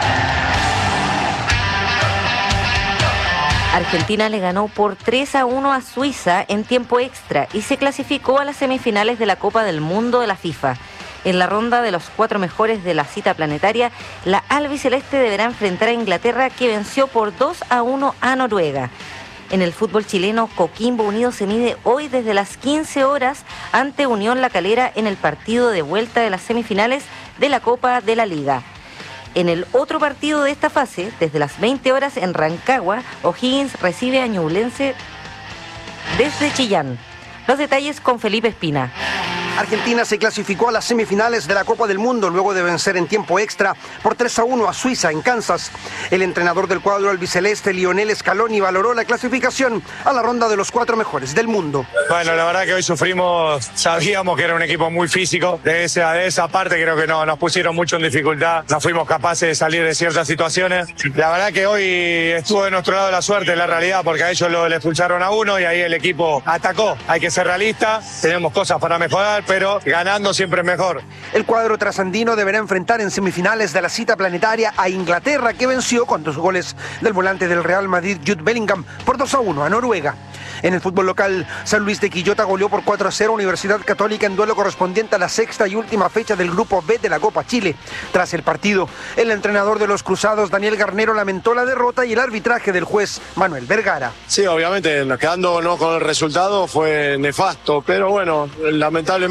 Argentina le ganó por tres a uno a Suiza en tiempo extra y se clasificó a las semifinales de la Copa del Mundo de la FIFA. En la ronda de los cuatro mejores de la cita planetaria, la albiceleste deberá enfrentar a Inglaterra, que venció por dos a uno a Noruega. En el fútbol chileno, Coquimbo Unido se mide hoy desde las quince horas ante Unión La Calera en el partido de vuelta de las semifinales de la Copa de la Liga. En el otro partido de esta fase, desde las veinte horas en Rancagua, O'Higgins recibe a Ñublense desde Chillán. Los detalles con Felipe Espina. Argentina se clasificó a las semifinales de la Copa del Mundo luego de vencer en tiempo extra por tres a uno a Suiza en Kansas. El entrenador del cuadro albiceleste, Lionel Scaloni, valoró la clasificación a la ronda de los cuatro mejores del mundo. Bueno, la verdad que hoy sufrimos, sabíamos que era un equipo muy físico. De esa, de esa parte creo que no, nos pusieron mucho en dificultad. No fuimos capaces de salir de ciertas situaciones. La verdad que hoy estuvo de nuestro lado la suerte, la realidad, porque a ellos lo, le expulsaron a uno y ahí el equipo atacó. Hay que ser realista, tenemos cosas para mejorar, pero ganando siempre es mejor. El cuadro trasandino deberá enfrentar en semifinales de la cita planetaria a Inglaterra, que venció con dos goles del volante del Real Madrid, Jude Bellingham, por dos a uno a Noruega. En el fútbol local, San Luis de Quillota goleó por cuatro a cero a Universidad Católica en duelo correspondiente a la sexta y última fecha del Grupo B de la Copa Chile. Tras el partido, el entrenador de los Cruzados, Daniel Garnero, lamentó la derrota y el arbitraje del juez Manuel Vergara. Sí, obviamente, quedándonos con el resultado fue nefasto, pero bueno, lamentablemente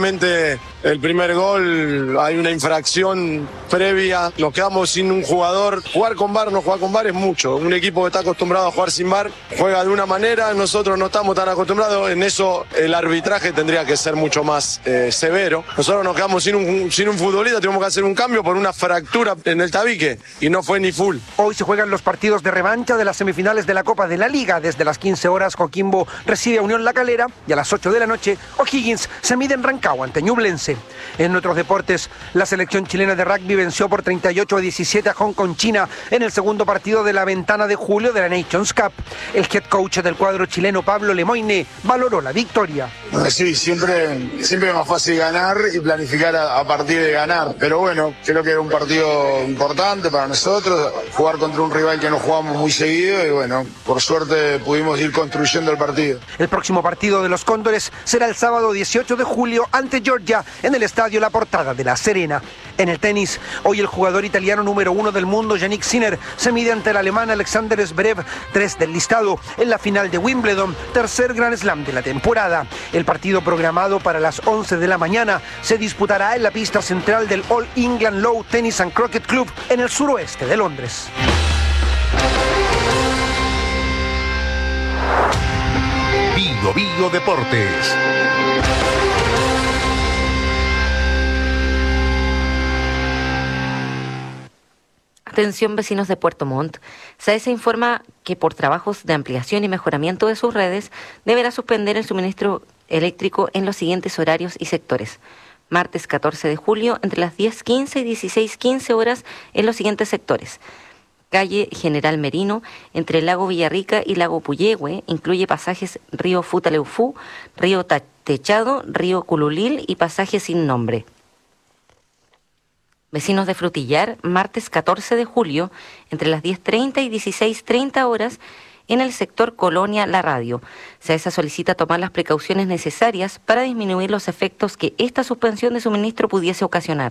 Lamentablemente el primer gol hay una infracción previa, nos quedamos sin un jugador. Jugar con V A R, no jugar con V A R es mucho. Un equipo que está acostumbrado a jugar sin V A R juega de una manera, nosotros no estamos tan acostumbrados. En eso el arbitraje tendría que ser mucho más eh, severo. Nosotros nos quedamos sin un, sin un futbolista, tuvimos que hacer un cambio por una fractura en el tabique y no fue ni full. Hoy se juegan los partidos de revancha de las semifinales de la Copa de la Liga. Desde las quince horas Coquimbo recibe a Unión La Calera y a las ocho de la noche O'Higgins se mide en Rancagua ante Ñublense. En otros deportes, la selección chilena de rugby venció por treinta y ocho a diecisiete a Hong Kong, China, en el segundo partido de la ventana de julio de la Nations Cup. El head coach del cuadro chileno, Pablo Lemoine, valoró la victoria. Sí, siempre, siempre es más fácil ganar y planificar a, a partir de ganar. Pero bueno, creo que era un partido importante para nosotros, jugar contra un rival que no jugamos muy seguido y bueno, por suerte pudimos ir construyendo el partido. El próximo partido de los Cóndores será el sábado dieciocho de julio ante Georgia en el estadio La Portada de La Serena. En el tenis, hoy el jugador italiano número uno del mundo, Yannick Sinner, se mide ante el alemán Alexander Zverev, tres del listado, en la final de Wimbledon, tercer Grand Slam de la temporada. El partido programado para las once de la mañana se disputará en la pista central del All England Lawn Tennis and Croquet Club en el suroeste de Londres. Bio Bio Deportes. Atención, vecinos de Puerto Montt. SAESA informa que por trabajos de ampliación y mejoramiento de sus redes deberá suspender el suministro eléctrico en los siguientes horarios y sectores. Martes catorce de julio entre las diez quince y dieciséis quince horas en los siguientes sectores. Calle General Merino, entre el Lago Villarrica y Lago Puyehue, incluye pasajes Río Futaleufú, Río Techado, Río Cululil y pasajes sin nombre. Vecinos de Frutillar, martes catorce de julio, entre las diez treinta y dieciséis treinta horas, en el sector Colonia La Radio. SAESA solicita tomar las precauciones necesarias para disminuir los efectos que esta suspensión de suministro pudiese ocasionar.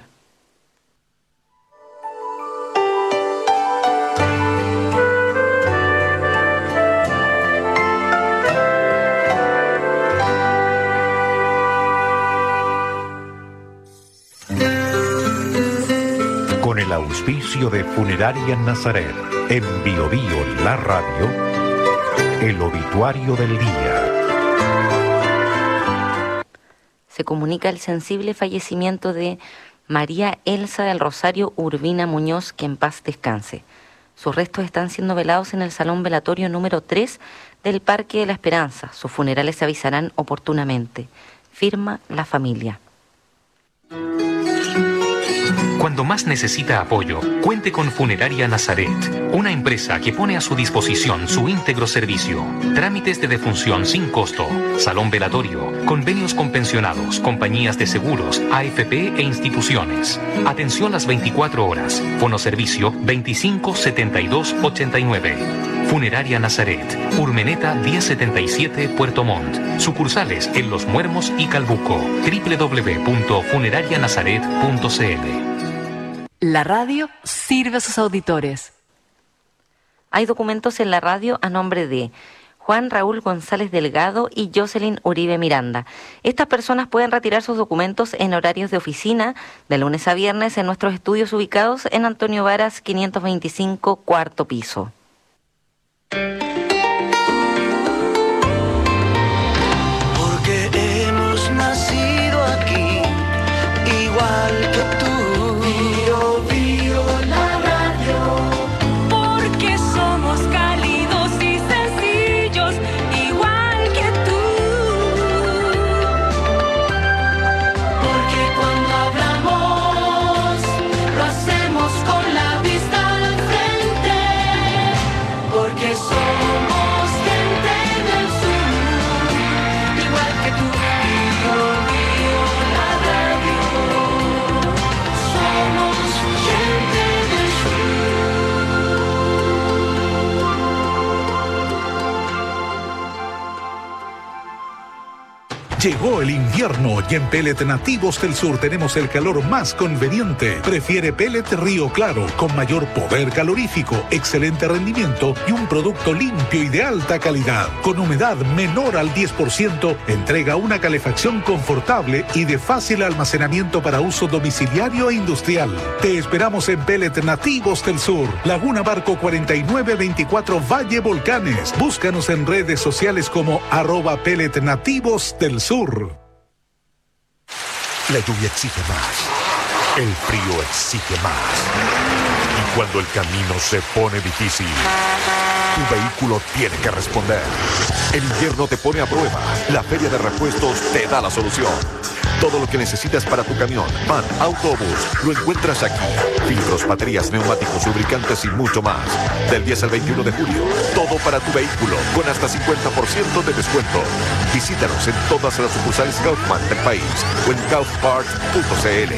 Con el auspicio de Funeraria Nazaret, en Bio Bio La Radio, el obituario del día. Se comunica el sensible fallecimiento de María Elsa del Rosario Urbina Muñoz, que en paz descanse. Sus restos están siendo velados en el Salón Velatorio número tres del Parque de la Esperanza. Sus funerales se avisarán oportunamente. Firma la familia. Cuando más necesita apoyo, cuente con Funeraria Nazaret, una empresa que pone a su disposición su íntegro servicio. Trámites de defunción sin costo, salón velatorio, convenios con pensionados, compañías de seguros, A F P e instituciones. Atención las veinticuatro horas. Fonoservicio veinticinco setenta y dos ochenta y nueve. Funeraria Nazaret, Urmeneta diez setenta y siete, Puerto Montt. Sucursales en Los Muermos y Calbuco. doble u doble u doble u punto funeraria nazaret punto c l. La radio sirve a sus auditores. Hay documentos en la radio a nombre de Juan Raúl González Delgado y Jocelyn Uribe Miranda. Estas personas pueden retirar sus documentos en horarios de oficina de lunes a viernes en nuestros estudios ubicados en Antonio Varas quinientos veinticinco, cuarto piso. Porque hemos nacido aquí, igual que tú. Llegó el invierno y en Pellet Nativos del Sur tenemos el calor más conveniente. Prefiere Pellet Río Claro, con mayor poder calorífico, excelente rendimiento y un producto limpio y de alta calidad. Con humedad menor al diez por ciento, entrega una calefacción confortable y de fácil almacenamiento para uso domiciliario e industrial. Te esperamos en Pellet Nativos del Sur, Laguna Barco cuarenta y nueve veinticuatro Valle Volcanes. Búscanos en redes sociales como arroba Pellet Nativos del Sur. La lluvia exige más. El frío exige más. Y cuando el camino se pone difícil, tu vehículo tiene que responder. El invierno te pone a prueba. La Feria de Repuestos te da la solución. Todo lo que necesitas para tu camión, van, autobús, lo encuentras aquí. Filtros, baterías, neumáticos, lubricantes y mucho más. Del diez al veintiuno de julio, todo para tu vehículo, con hasta cincuenta por ciento de descuento. Visítanos en todas las sucursales Kaufman del país o en kaufparts punto c l.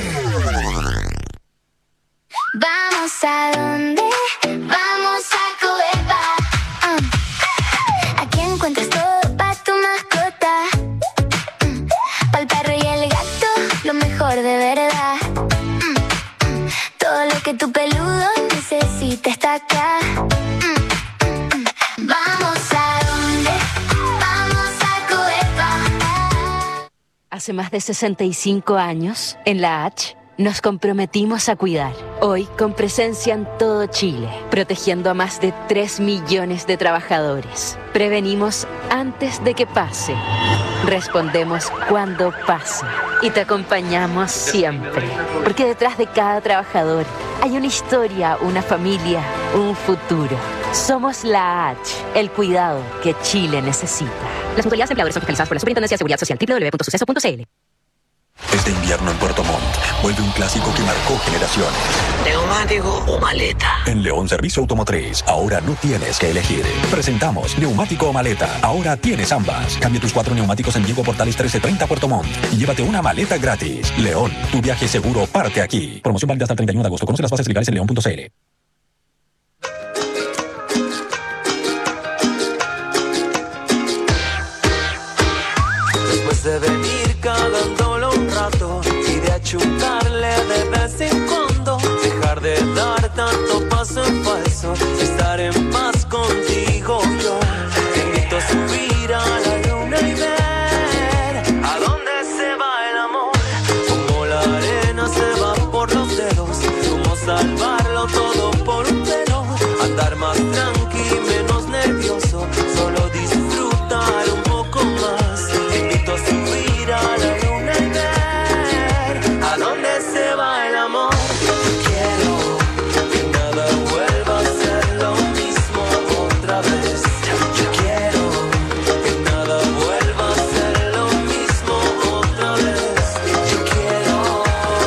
Vamos a donde, vamos a Covepa. Uh. Aquí encuentras todo para tu mascota. Uh. Para el perro y el gato, lo mejor de verdad. Uh. Todo lo que tu peludo necesita está acá. Uh. Vamos a donde, vamos a Covepa. Hace más de sesenta y cinco años, en la H, nos comprometimos a cuidar. Hoy, con presencia en todo Chile, protegiendo a más de tres millones de trabajadores. Prevenimos antes de que pase. Respondemos cuando pase. Y te acompañamos siempre. Porque detrás de cada trabajador hay una historia, una familia, un futuro. Somos la H, el cuidado que Chile necesita. Las mutualidades de empleadores son fiscalizadas por la Superintendencia de Seguridad Social. doble u doble u doble u punto suceso punto c l. Este invierno en Puerto Montt vuelve un clásico que marcó generaciones. ¿Neumático o maleta? En León Servicio Automotriz, ahora no tienes que elegir. Presentamos neumático o maleta. Ahora tienes ambas. Cambia tus cuatro neumáticos en Diego Portales trece treinta Puerto Montt y llévate una maleta gratis. León, tu viaje seguro parte aquí. Promoción válida hasta el treinta y uno de agosto. Conoce las bases legales en león punto c l. Después de venir cagándolo un rato y de achuntarle de vez en cuando, dejar de dar tanto paso en falso, estar en paz contigo yo. Te invito a subir a la luna y ver a dónde se va el amor, como la arena se va por los dedos, como salvarlo todo por un pelo, andar más tranqui, menos nervioso, solo disfrutar un poco más. Te invito a subir a la luna y ver a dónde se va el amor. Quiero que nada vuelva a ser lo mismo otra vez. Yo quiero que nada vuelva a ser lo mismo otra vez. Yo quiero.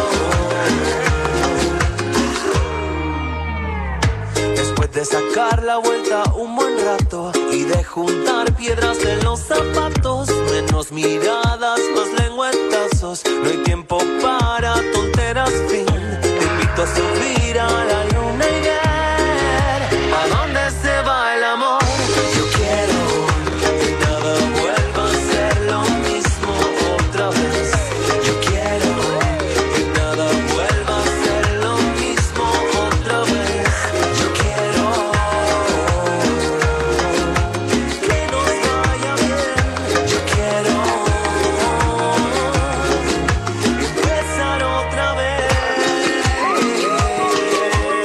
Después de sacar la vuelta un buen rato y de juntar piedras en los zapatos, menos miradas, más lengüetazos, no hay tiempo para tonteras, fin. Te invito a subir a la luna y ver a dónde se va el amor. Yo quiero que nada vuelva a ser lo mismo otra vez. Yo quiero que nada vuelva a ser lo mismo otra vez. Yo quiero que nos vaya bien. Yo quiero empezar otra vez.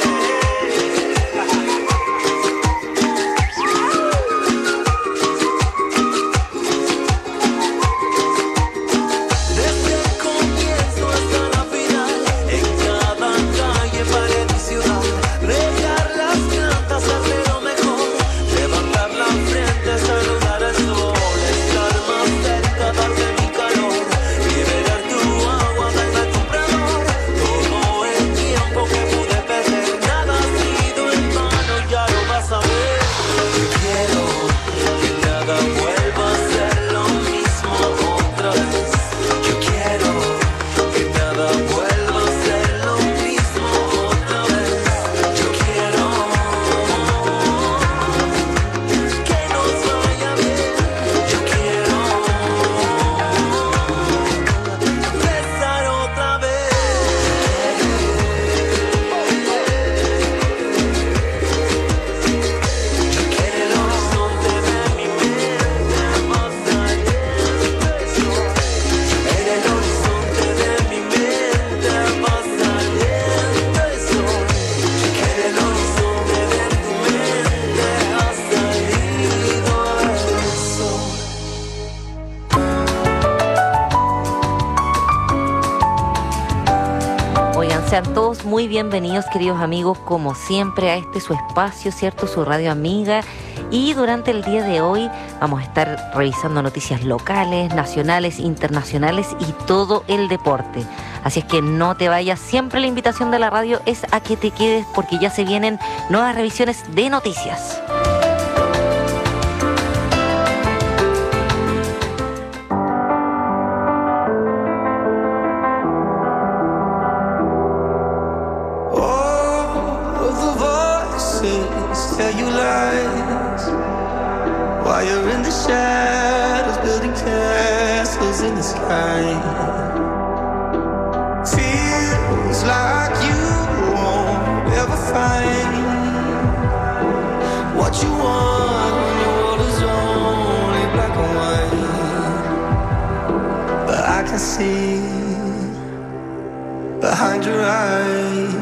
Sean todos muy bienvenidos, queridos amigos, como siempre, a este su espacio, ¿cierto? Su radio amiga. Y durante el día de hoy vamos a estar revisando noticias locales, nacionales, internacionales y todo el deporte. Así es que no te vayas. Siempre la invitación de la radio es a que te quedes porque ya se vienen nuevas revisiones de noticias. Tell you lies while you're in the shadows, building castles in the sky. Feels like you won't ever find what you want when your world is only black and white. But I can see behind your eyes.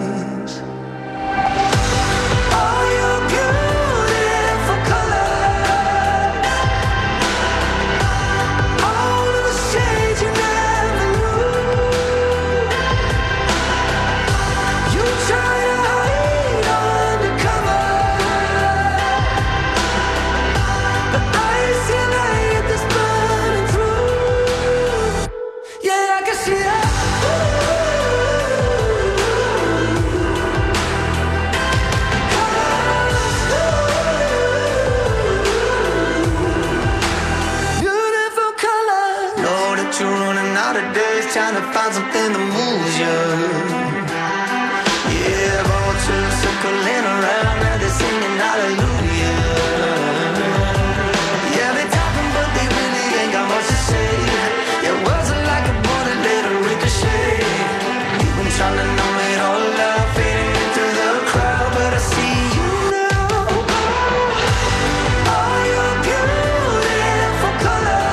Trying to find something that moves you. Yeah, vultures circling around and they're singing hallelujah. Yeah, they talking but they really ain't got much to say. Your words are like a bullet, let it ricochet. You've been trying to numb it all up, fading into the crowd, but I see you now. All your beautiful colors.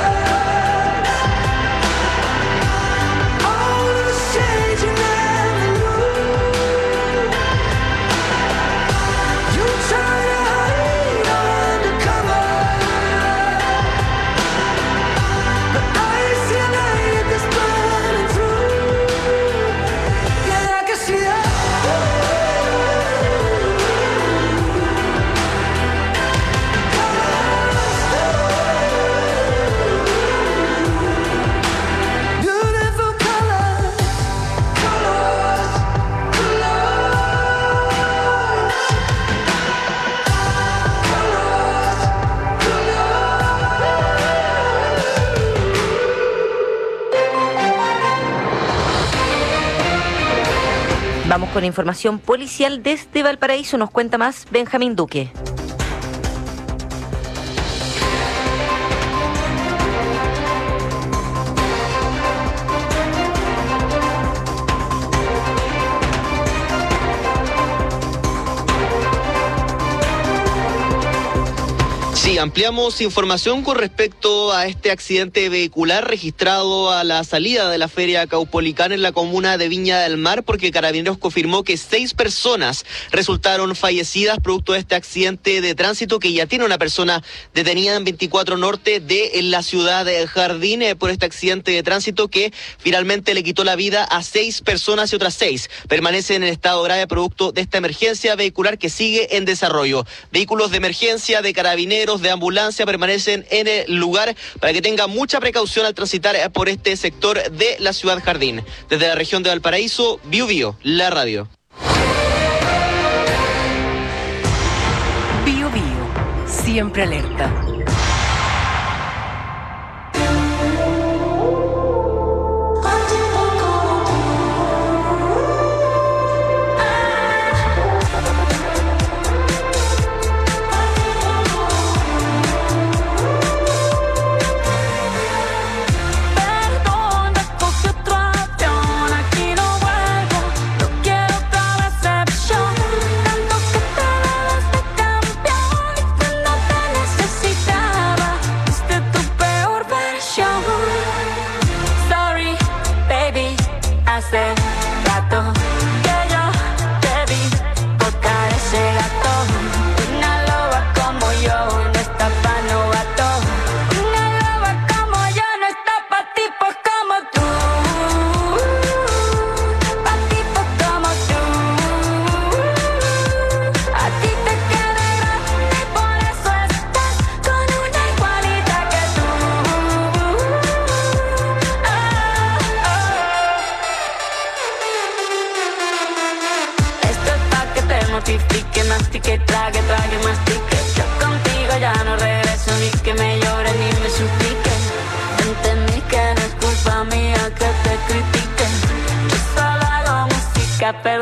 Vamos con información policial desde Valparaíso. Nos cuenta más Benjamín Duque. Sí, ampliamos información con respecto a este accidente vehicular registrado a la salida de la Feria Caupolicán en la comuna de Viña del Mar, porque Carabineros confirmó que seis personas resultaron fallecidas producto de este accidente de tránsito, que ya tiene una persona detenida en veinticuatro Norte de la ciudad de Jardín eh, por este accidente de tránsito que finalmente le quitó la vida a seis personas y otras seis permanecen en estado grave producto de esta emergencia vehicular que sigue en desarrollo. Vehículos de emergencia, de Carabineros, de ambulancia permanecen en el lugar para que tenga mucha precaución al transitar por este sector de la ciudad Jardín. Desde la región de Valparaíso, Bio Bio, la radio. Bio Bio, siempre alerta. Necesito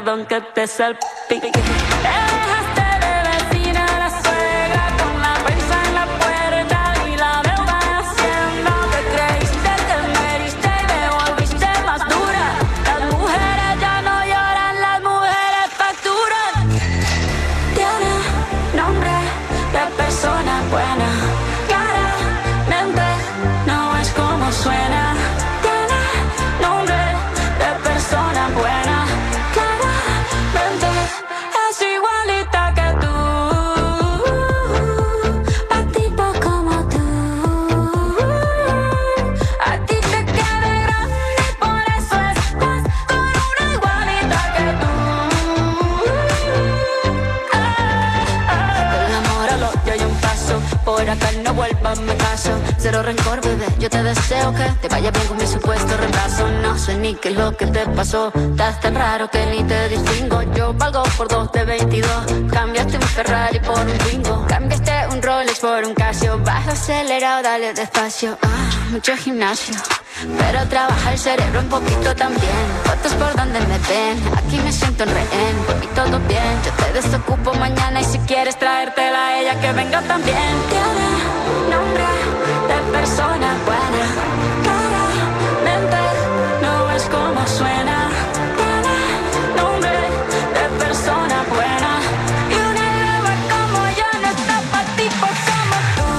perdón que te salpique. Te dejaste de vecina a la suegra con la prensa en la puerta y la deuda en Hacienda. Te creíste que me heriste y me volviste más dura. Las mujeres ya no lloran, las mujeres facturan. Tiene nombre de persona buena, claramente no es como suena. Tiene nombre de persona buena, claramente es igualita que tú. Pa' tipo como tú, a ti te queda grande y por eso estás con una igualita que tú. Del amor al odio hay un paso, por acá no vuelvas, me caso. Cero rencor, bebé, yo te deseo que te vaya bien con mi supuesto reemplazo. No sé ni qué es lo que te pasó, estás tan raro que ni te distingo. Yo valgo por dos de veintidós, cambiaste un Ferrari por un Twingo. Cambiaste un Rolex por un Casio, baja acelerado, dale despacio. Ah, mucho gimnasio, pero trabaja el cerebro un poquito también. Fotos por donde me ven, aquí me siento en rehén. Por mí todo bien, yo te desocupo mañana y si quieres traértela a ella que venga también. Tiene nombre de persona buena, claramente no es como suena. Tiene nombre de persona buena y una loba como yo no está pa' tipos como tú.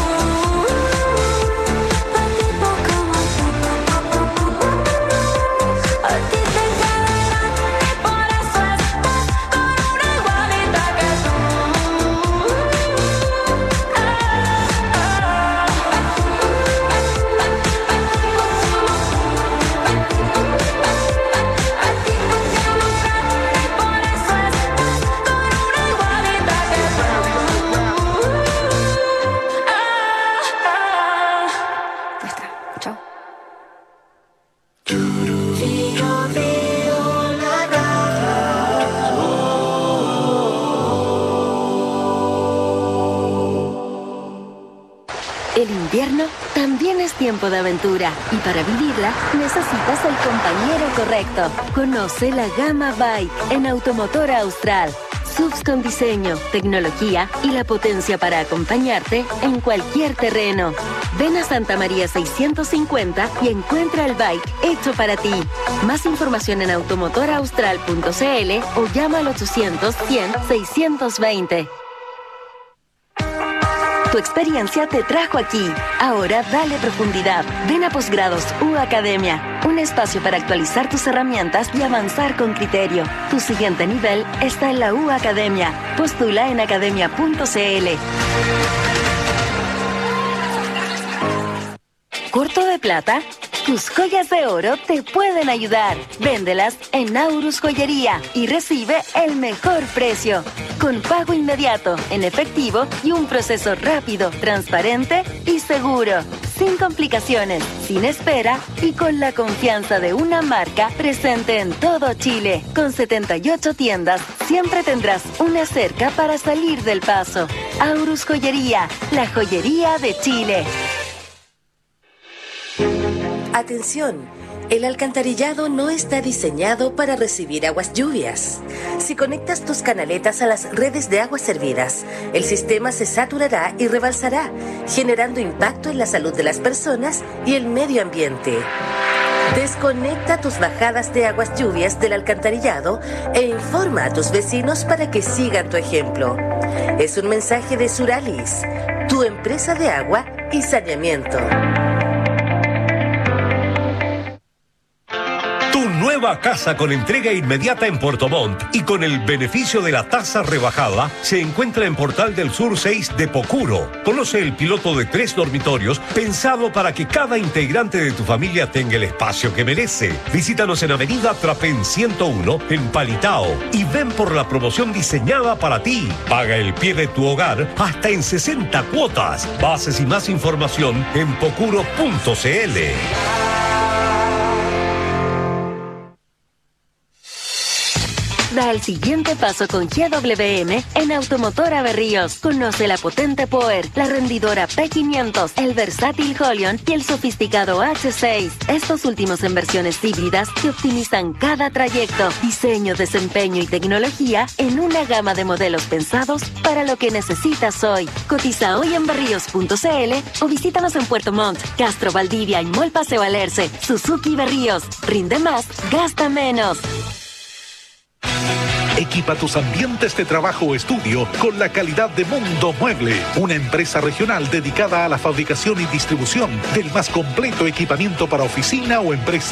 Pa' tipos como tú. A ti te queda grande y por eso estás con una igualita que tú. El invierno también es tiempo de aventura y para vivirla necesitas el compañero correcto. Conoce la gama Bike en Automotor Austral. S U Vs con diseño, tecnología y la potencia para acompañarte en cualquier terreno. Ven a Santa María seiscientos cincuenta y encuentra el bike hecho para ti. Más información en automotor austral punto c l o llama al ochocientos, cien, seiscientos veinte. Tu experiencia te trajo aquí. Ahora dale profundidad. Ven a Posgrados U Academia, un espacio para actualizar tus herramientas y avanzar con criterio. Tu siguiente nivel está en la U Academia. Postula en academia punto c l. ¿Corto de plata? Tus joyas de oro te pueden ayudar. Véndelas en Aurus Joyería y recibe el mejor precio. Con pago inmediato, en efectivo y un proceso rápido, transparente y seguro. Sin complicaciones, sin espera y con la confianza de una marca presente en todo Chile. Con setenta y ocho tiendas, siempre tendrás una cerca para salir del paso. Aurus Joyería, la joyería de Chile. Atención, el alcantarillado no está diseñado para recibir aguas lluvias. Si conectas tus canaletas a las redes de aguas servidas, el sistema se saturará y rebalsará, generando impacto en la salud de las personas y el medio ambiente. Desconecta tus bajadas de aguas lluvias del alcantarillado e informa a tus vecinos para que sigan tu ejemplo. Es un mensaje de Suralis, tu empresa de agua y saneamiento. Nueva casa con entrega inmediata en Puerto Montt y con el beneficio de la tasa rebajada se encuentra en Portal del Sur seis de Pocuro. Conoce el piloto de tres dormitorios pensado para que cada integrante de tu familia tenga el espacio que merece. Visítanos en Avenida Trapén ciento uno en Palitao y ven por la promoción diseñada para ti. Paga el pie de tu hogar hasta en sesenta cuotas. Bases y más información en pocuro punto c l. Da el siguiente paso con G W M en Automotora Berríos. Conoce la potente Power, la rendidora P quinientos, el versátil Holion y el sofisticado H seis. Estos últimos en versiones híbridas que optimizan cada trayecto. Diseño, desempeño y tecnología en una gama de modelos pensados para lo que necesitas hoy. Cotiza hoy en berríos punto c l o visítanos en Puerto Montt, Castro, Valdivia y Mall Paseo Alerce. Suzuki Berríos. Rinde más, gasta menos. Equipa tus ambientes de trabajo o estudio con la calidad de Mundo Mueble, una empresa regional dedicada a la fabricación y distribución del más completo equipamiento para oficina o empresa.